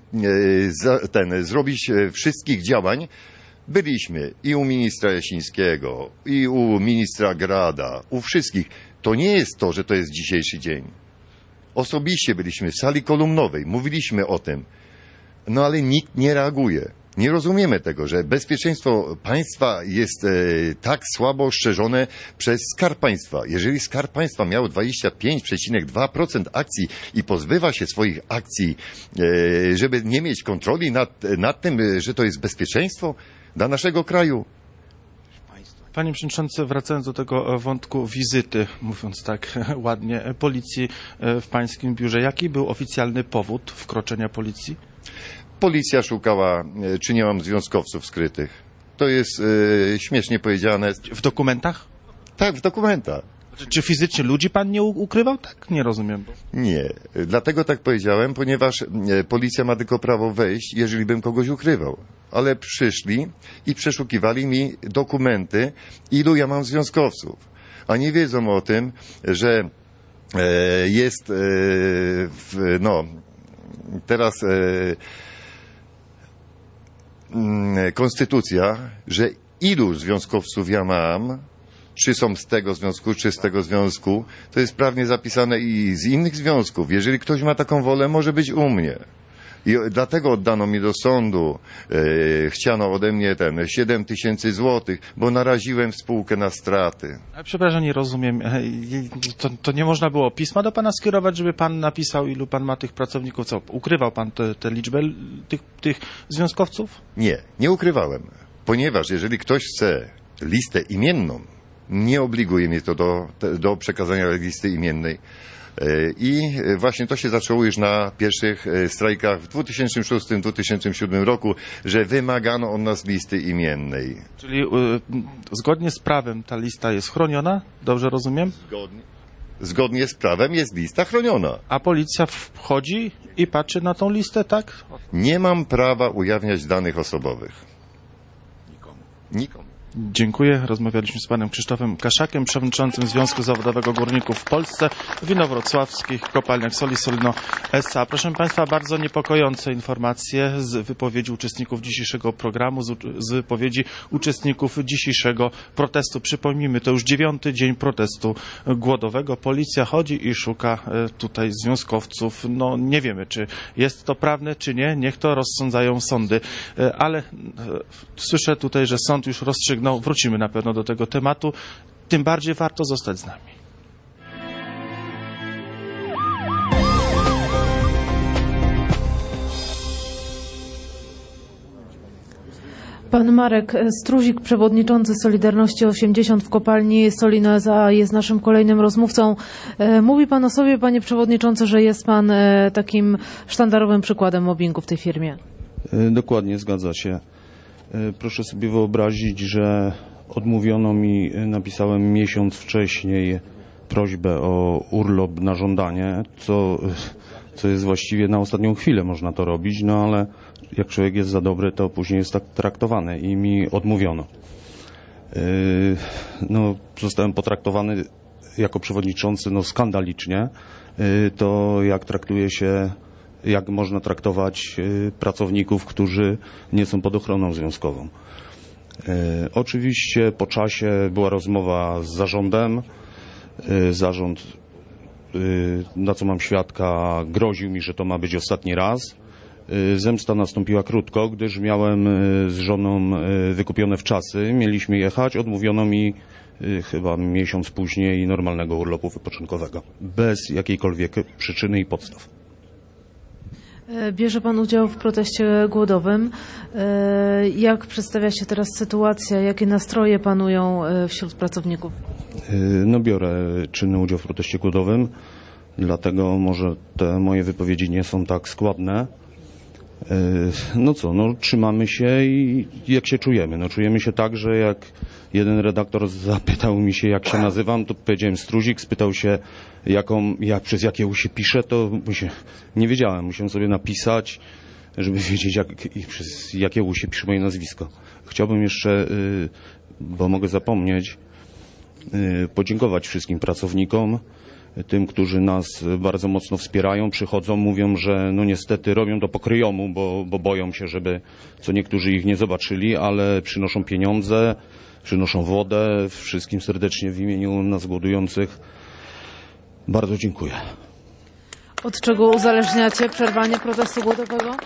zrobić wszystkich działań. Byliśmy i u ministra Jasińskiego, i u ministra Grada, u wszystkich. To nie jest to, że to jest dzisiejszy dzień. Osobiście byliśmy w sali kolumnowej, mówiliśmy o tym, no ale nikt nie reaguje. Nie rozumiemy tego, że bezpieczeństwo państwa jest tak słabo strzeżone przez Skarb Państwa. Jeżeli Skarb Państwa miał 25,2% akcji i pozbywa się swoich akcji, żeby nie mieć kontroli nad tym, że to jest bezpieczeństwo dla naszego kraju. Panie Przewodniczący, wracając do tego wątku wizyty, mówiąc tak ładnie, policji w pańskim biurze, jaki był oficjalny powód wkroczenia policji? Policja szukała, czy nie mam związkowców skrytych. To jest śmiesznie powiedziane. W dokumentach? Tak, w dokumentach. Czy fizycznie ludzi pan nie ukrywał? Tak, nie rozumiem. Nie, dlatego tak powiedziałem, ponieważ policja ma tylko prawo wejść, jeżeli bym kogoś ukrywał. Ale przyszli i przeszukiwali mi dokumenty, ilu ja mam związkowców. A nie wiedzą o tym, że jest teraz konstytucja, że ilu związkowców ja mam, czy są z tego związku, czy z tego związku, to jest prawnie zapisane i z innych związków. Jeżeli ktoś ma taką wolę, może być u mnie. I dlatego oddano mi do sądu, chciano ode mnie 7 000 złotych, bo naraziłem spółkę na straty. Ale przepraszam, nie rozumiem. To nie można było pisma do pana skierować, żeby pan napisał, ilu pan ma tych pracowników? Co, ukrywał pan tę liczbę tych związkowców? Nie, nie ukrywałem. Ponieważ jeżeli ktoś chce listę imienną, Nie obliguje mnie to do przekazania listy imiennej. I właśnie to się zaczęło już na pierwszych strajkach w 2006-2007 roku, że wymagano od nas listy imiennej. Czyli zgodnie z prawem ta lista jest chroniona, dobrze rozumiem? Zgodnie z prawem jest lista chroniona. A policja wchodzi i patrzy na tą listę, tak? Nie mam prawa ujawniać danych osobowych. Nikomu. Dziękuję. Rozmawialiśmy z panem Krzysztofem Kaszakiem, przewodniczącym Związku Zawodowego Górników w Polsce w Inowrocławskich Kopalniach Soli Solino S.A. Proszę państwa, bardzo niepokojące informacje z wypowiedzi uczestników dzisiejszego programu, z wypowiedzi uczestników dzisiejszego protestu. Przypomnijmy, to już 9. dzień protestu głodowego. Policja chodzi i szuka tutaj związkowców. No nie wiemy, czy jest to prawne, czy nie. Niech to rozsądzają sądy. Ale słyszę tutaj, że sąd już rozstrzygnął. Wrócimy na pewno do tego tematu. Tym bardziej warto zostać z nami. Pan Marek Struzik, przewodniczący Solidarności 80 w kopalni Solino S.A. jest naszym kolejnym rozmówcą. Mówi pan o sobie, panie przewodniczący, że jest pan takim sztandarowym przykładem mobbingu w tej firmie. Dokładnie, zgadza się. Proszę sobie wyobrazić, że odmówiono mi, napisałem miesiąc wcześniej prośbę o urlop na żądanie, co jest właściwie na ostatnią chwilę można to robić, no ale jak człowiek jest za dobry, to później jest tak traktowany i mi odmówiono. No, zostałem potraktowany jako przewodniczący skandalicznie. To jak można traktować pracowników, którzy nie są pod ochroną związkową. Oczywiście po czasie była rozmowa z zarządem. Zarząd, na co mam świadka, groził mi, że to ma być ostatni raz. Zemsta nastąpiła krótko, gdyż miałem z żoną wykupione wczasy. Mieliśmy jechać, odmówiono mi chyba miesiąc później normalnego urlopu wypoczynkowego. Bez jakiejkolwiek przyczyny i podstaw. Bierze pan udział w proteście głodowym. Jak przedstawia się teraz sytuacja? Jakie nastroje panują wśród pracowników? No, biorę czynny udział w proteście głodowym, dlatego może te moje wypowiedzi nie są tak składne. No co, trzymamy się i jak się czujemy? No, czujemy się tak, że jak jeden redaktor zapytał mi się, jak się nazywam, to powiedziałem Struzik, spytał się, przez jakie U się pisze, to nie wiedziałem, musiałem sobie napisać, żeby wiedzieć, przez jakie U się pisze moje nazwisko. Chciałbym jeszcze, bo mogę zapomnieć, podziękować wszystkim pracownikom, tym, którzy nas bardzo mocno wspierają, przychodzą, mówią, że niestety robią to po kryjomu, bo boją się, żeby niektórzy ich nie zobaczyli, ale przynoszą pieniądze, przynoszą wodę. Wszystkim serdecznie w imieniu nas głodujących bardzo dziękuję. Od czego uzależniacie przerwanie protestu głodowego?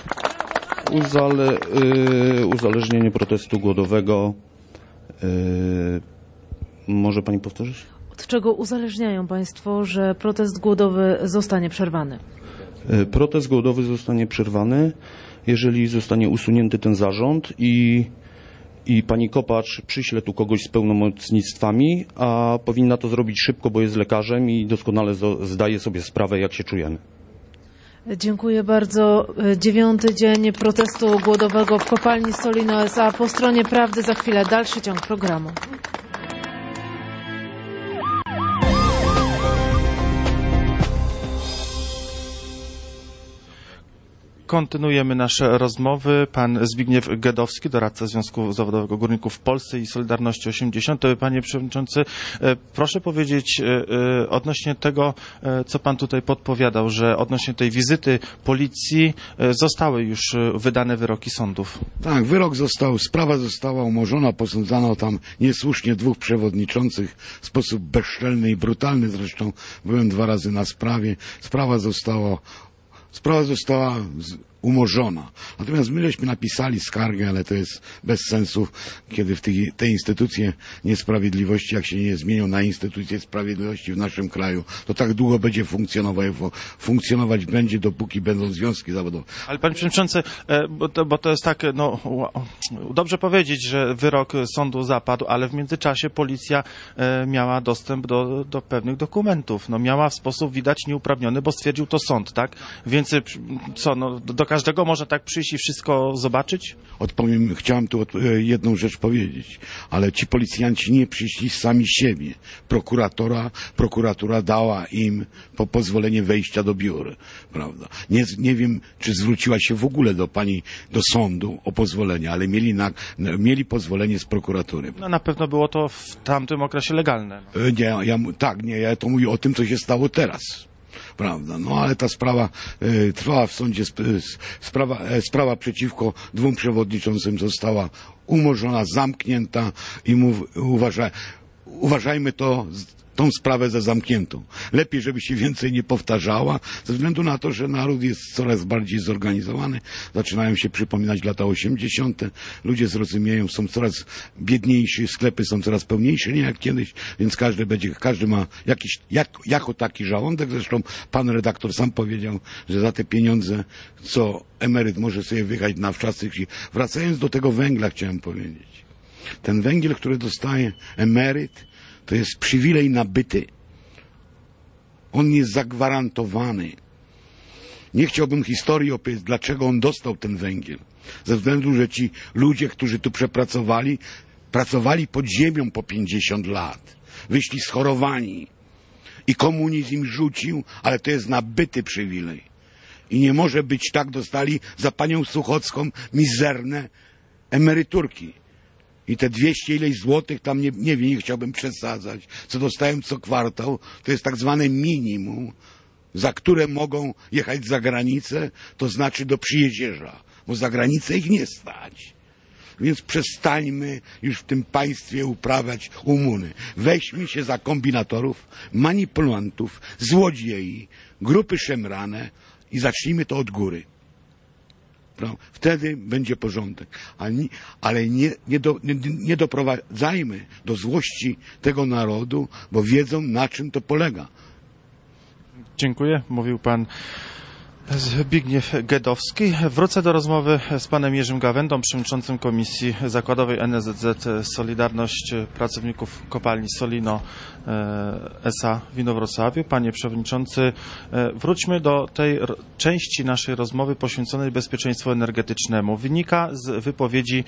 Uzależnienie protestu głodowego. Może pani powtórzyć? Od czego uzależniają państwo, że protest głodowy zostanie przerwany? Protest głodowy zostanie przerwany, jeżeli zostanie usunięty ten zarząd i pani Kopacz przyśle tu kogoś z pełnomocnictwami, a powinna to zrobić szybko, bo jest lekarzem i doskonale zdaje sobie sprawę, jak się czujemy. Dziękuję bardzo. 9. dzień protestu głodowego w kopalni Solino S.A. Po stronie prawdy za chwilę dalszy ciąg programu. Kontynuujemy nasze rozmowy. Pan Zbigniew Gedowski, doradca Związku Zawodowego Górników w Polsce i Solidarności 80. Panie Przewodniczący, proszę powiedzieć odnośnie tego, co Pan tutaj podpowiadał, że odnośnie tej wizyty policji zostały już wydane wyroki sądów. Tak, wyrok sprawa została umorzona, posądzano tam niesłusznie 2 przewodniczących w sposób bezczelny i brutalny. Zresztą byłem 2 razy na sprawie. Sprawa została umorzona. Natomiast my żeśmy napisali skargę, ale to jest bez sensu, kiedy w te instytucje niesprawiedliwości, jak się nie zmienią na instytucje sprawiedliwości w naszym kraju, to tak długo będzie funkcjonować będzie, dopóki będą związki zawodowe. Ale panie przewodniczący, bo to jest tak, no dobrze powiedzieć, że wyrok sądu zapadł, ale w międzyczasie policja miała dostęp do pewnych dokumentów. No miała w sposób widać nieuprawniony, bo stwierdził to sąd, tak? Więc co, no do każdego można tak przyjść i wszystko zobaczyć? Chciałem tu jedną rzecz powiedzieć, ale ci policjanci nie przyszli sami siebie. Prokuratura dała im pozwolenie wejścia do biur, prawda? Nie wiem, czy zwróciła się w ogóle do sądu o pozwolenie, ale mieli pozwolenie z prokuratury. No na pewno było to w tamtym okresie legalne. Ja to mówię o tym, co się stało teraz. Prawda, no ale ta sprawa trwała w sądzie, sprawa przeciwko 2 przewodniczącym została umorzona, zamknięta i uważajmy tą sprawę za zamkniętą. Lepiej, żeby się więcej nie powtarzała, ze względu na to, że naród jest coraz bardziej zorganizowany, zaczynają się przypominać lata 80. Ludzie zrozumieją, są coraz biedniejsi, sklepy są coraz pełniejsze, nie jak kiedyś, więc każdy ma jako taki żołądek. Zresztą pan redaktor sam powiedział, że za te pieniądze, co emeryt może sobie wyjechać na wczasy. Wracając do tego węgla, chciałem powiedzieć. Ten węgiel, który dostaje emeryt, to jest przywilej nabyty. On jest zagwarantowany. Nie chciałbym historii opowiedzieć, dlaczego on dostał ten węgiel. Ze względu, że ci ludzie, którzy tu pracowali pod ziemią po 50 lat. Wyszli schorowani. I komunizm im rzucił, ale to jest nabyty przywilej. I nie może być tak, dostali za panią Suchocką mizerne emeryturki. I te 200 ileś złotych, tam nie wiem, nie chciałbym przesadzać, co dostałem co kwartał, to jest tak zwane minimum, za które mogą jechać za granicę, to znaczy do Przyjezierza, bo za granicę ich nie stać. Więc przestańmy już w tym państwie uprawiać umuny. Weźmy się za kombinatorów, manipulantów, złodziei, grupy szemrane i zacznijmy to od góry. Wtedy będzie porządek. Ale nie doprowadzajmy do złości tego narodu, bo wiedzą, na czym to polega. Dziękuję. Mówił pan Zbigniew Gedowski. Wrócę do rozmowy z panem Jerzym Gawędą, przewodniczącym Komisji Zakładowej NSZZ Solidarność Pracowników Kopalni Solino S.A. w Inowrocławiu. Panie przewodniczący, wróćmy do tej części naszej rozmowy poświęconej bezpieczeństwu energetycznemu. Wynika z wypowiedzi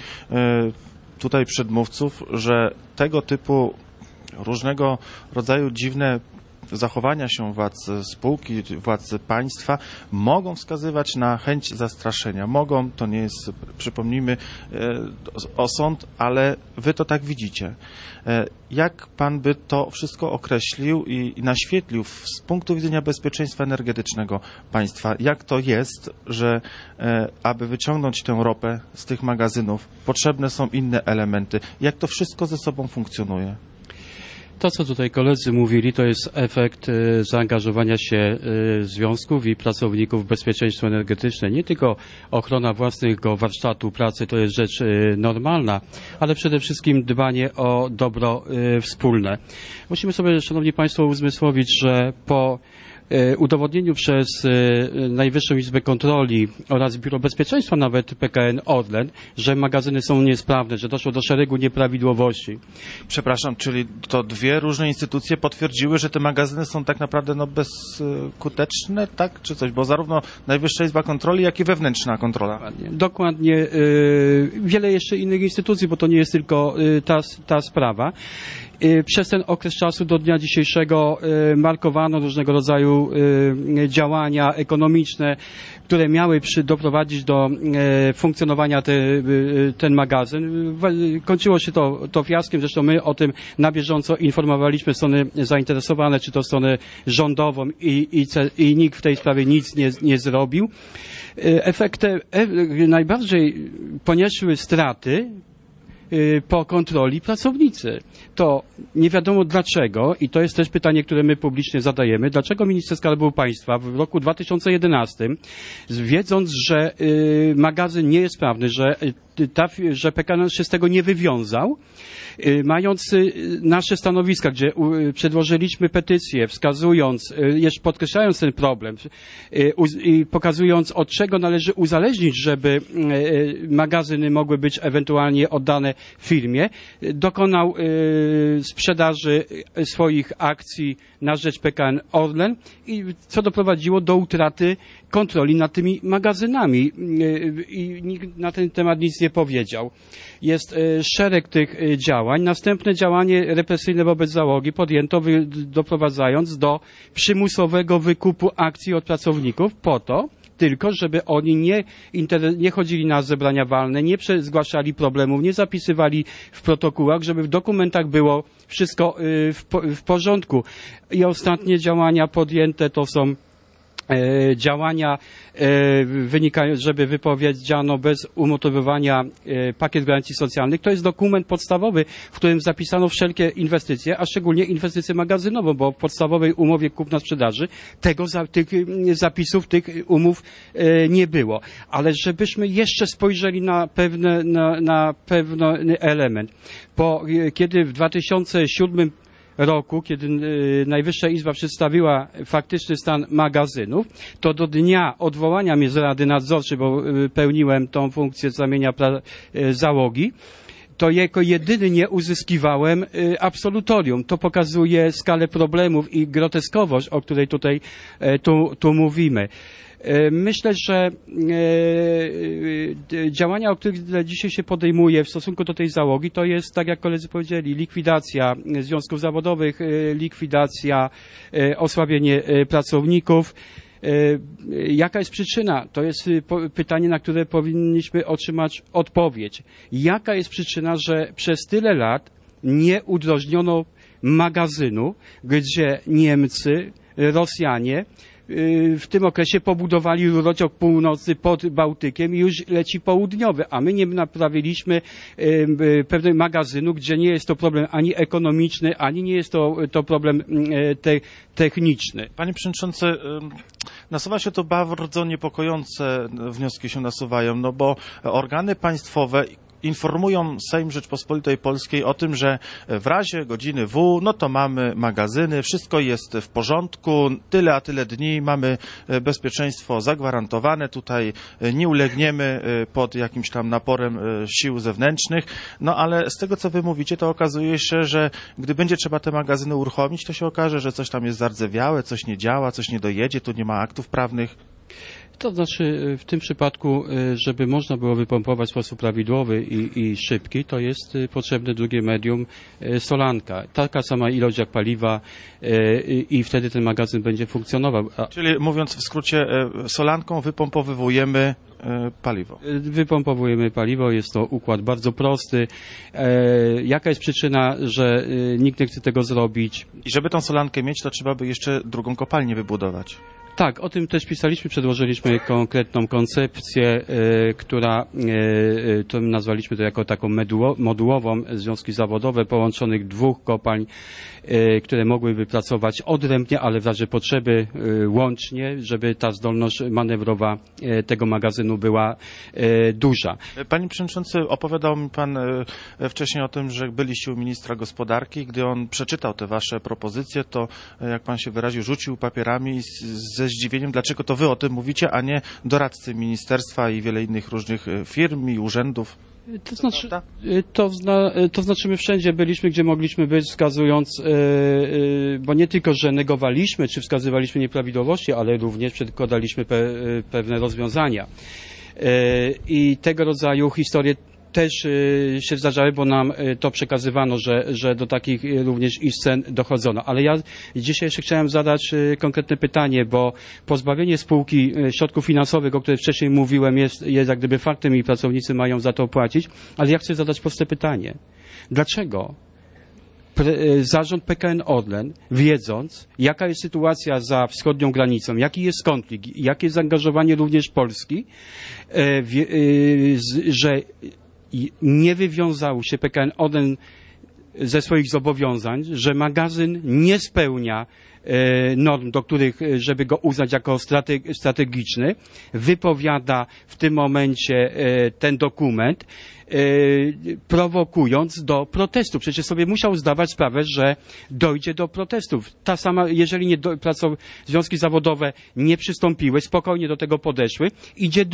tutaj przedmówców, że tego typu różnego rodzaju dziwne zachowania się władz spółki, władz państwa mogą wskazywać na chęć zastraszenia. Mogą, to nie jest, przypomnijmy, osąd, ale wy to tak widzicie. Jak pan by to wszystko określił i naświetlił z punktu widzenia bezpieczeństwa energetycznego państwa? Jak to jest, że aby wyciągnąć tę ropę z tych magazynów, potrzebne są inne elementy? Jak to wszystko ze sobą funkcjonuje? To, co tutaj koledzy mówili, to jest efekt zaangażowania się związków i pracowników w bezpieczeństwo energetyczne. Nie tylko ochrona własnego warsztatu pracy to jest rzecz normalna, ale przede wszystkim dbanie o dobro wspólne. Musimy sobie, szanowni państwo, uzmysłowić, że po udowodnieniu przez Najwyższą Izbę Kontroli oraz Biuro Bezpieczeństwa, nawet PKN Orlen, że magazyny są niesprawne, że doszło do szeregu nieprawidłowości. Przepraszam, czyli to dwie różne instytucje potwierdziły, że te magazyny są tak naprawdę bezskuteczne, tak? Czy coś? Bo zarówno Najwyższa Izba Kontroli, jak i wewnętrzna kontrola. Dokładnie. Wiele jeszcze innych instytucji, bo to nie jest tylko ta sprawa. Przez ten okres czasu do dnia dzisiejszego markowano różnego rodzaju działania ekonomiczne, które miały doprowadzić do funkcjonowania ten magazyn. Kończyło się to fiaskiem, zresztą my o tym na bieżąco informowaliśmy strony zainteresowane, czy to stronę rządową i nikt w tej sprawie nic nie zrobił. Efektem najbardziej poniosły straty po kontroli pracownicy. To nie wiadomo dlaczego, i to jest też pytanie, które my publicznie zadajemy, dlaczego minister Skarbu Państwa w roku 2011, wiedząc, że magazyn nie jest sprawny, że PKN się z tego nie wywiązał, mając nasze stanowiska, gdzie przedłożyliśmy petycję, wskazując, jeszcze podkreślając ten problem i pokazując, od czego należy uzależnić, żeby magazyny mogły być ewentualnie oddane firmie, dokonał sprzedaży swoich akcji na rzecz PKN Orlen, i co doprowadziło do utraty kontroli nad tymi magazynami. I nikt na ten temat nic nie powiedział. Jest szereg tych działań. Następne działanie represyjne wobec załogi podjęto, doprowadzając do przymusowego wykupu akcji od pracowników po to, tylko żeby oni nie chodzili na zebrania walne, nie zgłaszali problemów, nie zapisywali w protokołach, żeby w dokumentach było wszystko w porządku. I ostatnie działania podjęte to są działania wynikające, żeby wypowiedziano bez umotywowania pakiet gwarancji socjalnych. To jest dokument podstawowy, w którym zapisano wszelkie inwestycje, a szczególnie inwestycje magazynową, bo w podstawowej umowie kupna-sprzedaży tych zapisów, tych umów nie było. Ale żebyśmy jeszcze spojrzeli na pewny element, bo kiedy w 2007 roku, kiedy Najwyższa Izba przedstawiła faktyczny stan magazynów, to do dnia odwołania mnie z Rady Nadzorczej, bo pełniłem tą funkcję z ramienia załogi, to jako jedyny nie uzyskiwałem absolutorium. To pokazuje skalę problemów i groteskowość, o której tutaj tu mówimy. Myślę, że działania, o których dzisiaj się podejmuje w stosunku do tej załogi, to jest, tak jak koledzy powiedzieli, likwidacja związków zawodowych, likwidacja, osłabienie pracowników. Jaka jest przyczyna? To jest pytanie, na które powinniśmy otrzymać odpowiedź. Jaka jest przyczyna, że przez tyle lat nie udrożniono magazynu, gdzie Niemcy, Rosjanie w tym okresie pobudowali rurociąg północny pod Bałtykiem i już leci południowy, a my nie naprawiliśmy pewnego magazynu, gdzie nie jest to problem ani ekonomiczny, ani nie jest to problem techniczny. Panie Przewodniczący, nasuwa się to bardzo niepokojące wnioski się nasuwają, no bo organy państwowe informują Sejm Rzeczpospolitej Polskiej o tym, że w razie godziny W, no to mamy magazyny, wszystko jest w porządku, tyle a tyle dni, mamy bezpieczeństwo zagwarantowane, tutaj nie ulegniemy pod jakimś tam naporem sił zewnętrznych, no ale z tego, co wy mówicie, to okazuje się, że gdy będzie trzeba te magazyny uruchomić, to się okaże, że coś tam jest zardzewiałe, coś nie działa, coś nie dojedzie, tu nie ma aktów prawnych. To znaczy w tym przypadku, żeby można było wypompować w sposób prawidłowy i szybki, to jest potrzebne drugie medium, solanka. Taka sama ilość jak paliwa i wtedy ten magazyn będzie funkcjonował. Czyli mówiąc w skrócie, solanką wypompowujemy paliwo. Wypompowujemy paliwo, jest to układ bardzo prosty. Jaka jest przyczyna, że nikt nie chce tego zrobić? I żeby tą solankę mieć, to trzeba by jeszcze drugą kopalnię wybudować. Tak, o tym też pisaliśmy, przedłożyliśmy konkretną koncepcję, która, to nazwaliśmy to jako taką modułową, związki zawodowe połączonych dwóch kopalń, które mogłyby pracować odrębnie, ale w razie potrzeby łącznie, żeby ta zdolność manewrowa tego magazynu była duża. Panie Przewodniczący, opowiadał mi Pan wcześniej o tym, że byliście u ministra gospodarki. Gdy on przeczytał te Wasze propozycje, to, jak Pan się wyraził, rzucił papierami ze zdziwieniem, dlaczego to Wy o tym mówicie, a nie doradcy ministerstwa i wiele innych różnych firm i urzędów. To znaczy my wszędzie byliśmy, gdzie mogliśmy być, wskazując, bo nie tylko, że negowaliśmy, czy wskazywaliśmy nieprawidłowości, ale również przedkładaliśmy pewne rozwiązania. I tego rodzaju historie też się zdarzały, bo nam to przekazywano, że do takich również i scen dochodzono. Ale ja dzisiaj jeszcze chciałem zadać konkretne pytanie, bo pozbawienie spółki środków finansowych, o których wcześniej mówiłem, jest jak gdyby faktem i pracownicy mają za to płacić, ale ja chcę zadać proste pytanie. Dlaczego zarząd PKN Orlen, wiedząc, jaka jest sytuacja za wschodnią granicą, jaki jest konflikt, jakie jest zaangażowanie również Polski, że nie wywiązał się PKN Orlen ze swoich zobowiązań, że magazyn nie spełnia norm, do których, żeby go uznać jako strategiczny, wypowiada w tym momencie ten dokument, prowokując do protestu. Przecież sobie musiał zdawać sprawę, że dojdzie do protestów. Ta sama, jeżeli związki zawodowe nie przystąpiły, spokojnie do tego podeszły, jest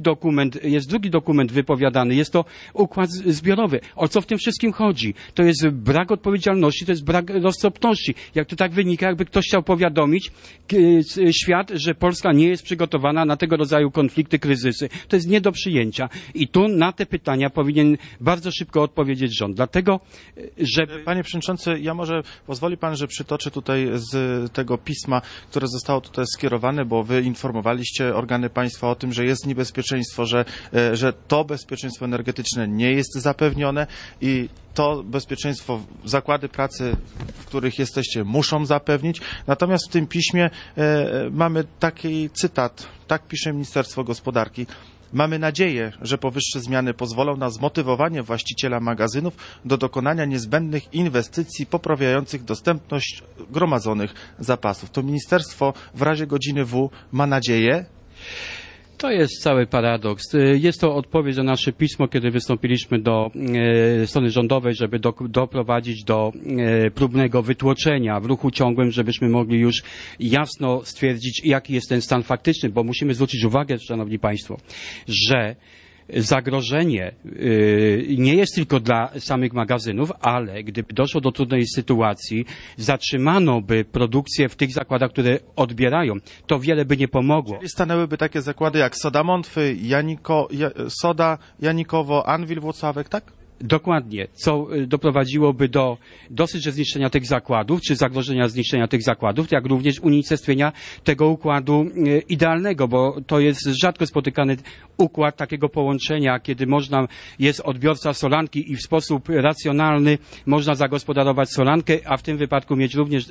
drugi dokument wypowiadany, jest to układ zbiorowy. O co w tym wszystkim chodzi? To jest brak odpowiedzialności, to jest brak roztropności. Jak to tak wynika, jakby ktoś chciał powiadomić świat, że Polska nie jest przygotowana na tego rodzaju konflikty, kryzysy. To jest nie do przyjęcia. I tu na te pytania powinien bardzo szybko odpowiedzieć rząd. Dlatego, że... Panie Przewodniczący, ja może pozwoli Pan, że przytoczę tutaj z tego pisma, które zostało tutaj skierowane, bo Wy informowaliście organy państwa o tym, że jest niebezpieczeństwo, że to bezpieczeństwo energetyczne nie jest zapewnione i to bezpieczeństwo zakłady pracy, w których jesteście, muszą zapewnić. Natomiast w tym piśmie mamy taki cytat, tak pisze Ministerstwo Gospodarki. Mamy nadzieję, że powyższe zmiany pozwolą na zmotywowanie właściciela magazynów do dokonania niezbędnych inwestycji poprawiających dostępność gromadzonych zapasów. To ministerstwo w razie godziny W ma nadzieję. To jest cały paradoks. Jest to odpowiedź na nasze pismo, kiedy wystąpiliśmy do strony rządowej, żeby doprowadzić do próbnego wytłoczenia w ruchu ciągłym, żebyśmy mogli już jasno stwierdzić, jaki jest ten stan faktyczny, bo musimy zwrócić uwagę, szanowni państwo, że zagrożenie nie jest tylko dla samych magazynów, ale gdyby doszło do trudnej sytuacji, zatrzymano by produkcję w tych zakładach, które odbierają. To wiele by nie pomogło. Czyli stanęłyby takie zakłady jak Soda Montwy, Soda, Janikowo, Anwil, Włocławek, tak? Dokładnie, co doprowadziłoby do dosyć zniszczenia tych zakładów, czy zagrożenia zniszczenia tych zakładów, jak również unicestwienia tego układu idealnego, bo to jest rzadko spotykany układ takiego połączenia, kiedy jest odbiorca solanki i w sposób racjonalny można zagospodarować solankę, a w tym wypadku mieć również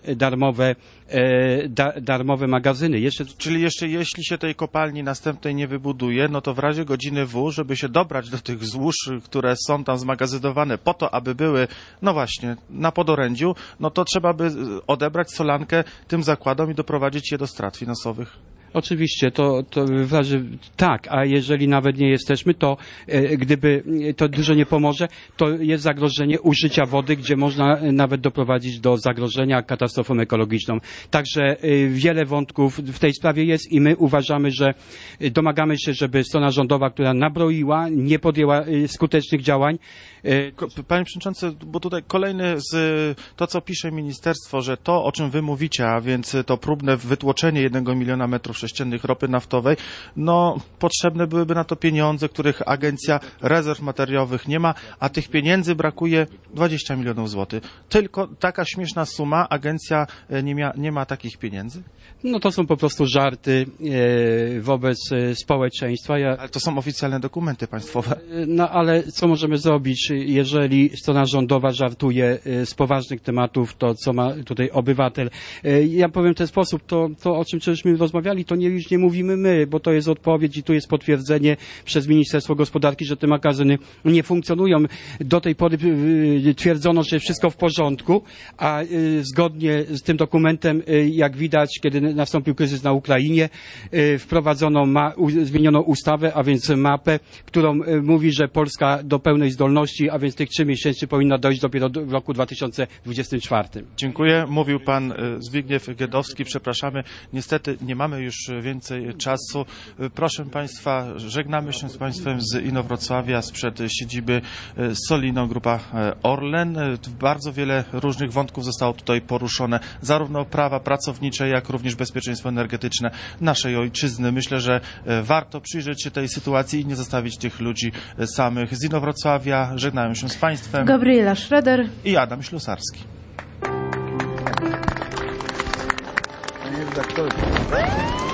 darmowe magazyny. Czyli jeszcze jeśli się tej kopalni następnej nie wybuduje, no to w razie godziny W, żeby się dobrać do tych złóż, które są tam zmagazynowane po to, aby były, no właśnie, na podorędziu, no to trzeba by odebrać solankę tym zakładom i doprowadzić je do strat finansowych. Oczywiście, to tak, a jeżeli nawet nie jesteśmy, to gdyby to dużo nie pomoże, to jest zagrożenie użycia wody, gdzie można nawet doprowadzić do zagrożenia katastrofą ekologiczną. Także wiele wątków w tej sprawie jest i my uważamy, że domagamy się, żeby strona rządowa, która nabroiła, nie podjęła skutecznych działań. Panie Przewodniczący, bo tutaj kolejny to, co pisze ministerstwo, że to, o czym wy mówicie, a więc to próbne wytłoczenie 1 miliona metrów sześciennych ropy naftowej, no potrzebne byłyby na to pieniądze, których Agencja Rezerw Materiałowych nie ma, a tych pieniędzy brakuje 20 milionów złotych. Tylko taka śmieszna suma, agencja nie ma takich pieniędzy? No to są po prostu żarty wobec społeczeństwa. Ale to są oficjalne dokumenty państwowe. No ale co możemy zrobić, jeżeli strona rządowa żartuje z poważnych tematów, to co ma tutaj obywatel. Ja powiem w ten sposób, to o czym żeśmy rozmawiali, to już nie mówimy my, bo to jest odpowiedź i tu jest potwierdzenie przez Ministerstwo Gospodarki, że te magazyny nie funkcjonują. Do tej pory twierdzono, że wszystko w porządku, a zgodnie z tym dokumentem, jak widać, kiedy nastąpił kryzys na Ukrainie, zmieniono ustawę, a więc mapę, którą mówi, że Polska do pełnej zdolności, a więc tych 3 miesięcy powinna dojść dopiero w roku 2024. Dziękuję. Mówił pan Zbigniew Giedowski. Przepraszamy. Niestety nie mamy już więcej czasu. Proszę państwa, żegnamy się z państwem z Inowrocławia, sprzed siedziby Solino Grupa Orlen. Bardzo wiele różnych wątków zostało tutaj poruszone. Zarówno prawa pracownicze, jak również bezpieczeństwo energetyczne naszej ojczyzny. Myślę, że warto przyjrzeć się tej sytuacji i nie zostawić tych ludzi samych. Z Inowrocławia żegnają się z państwem Gabriela Schroeder i Adam Ślusarski. Panie redaktorze.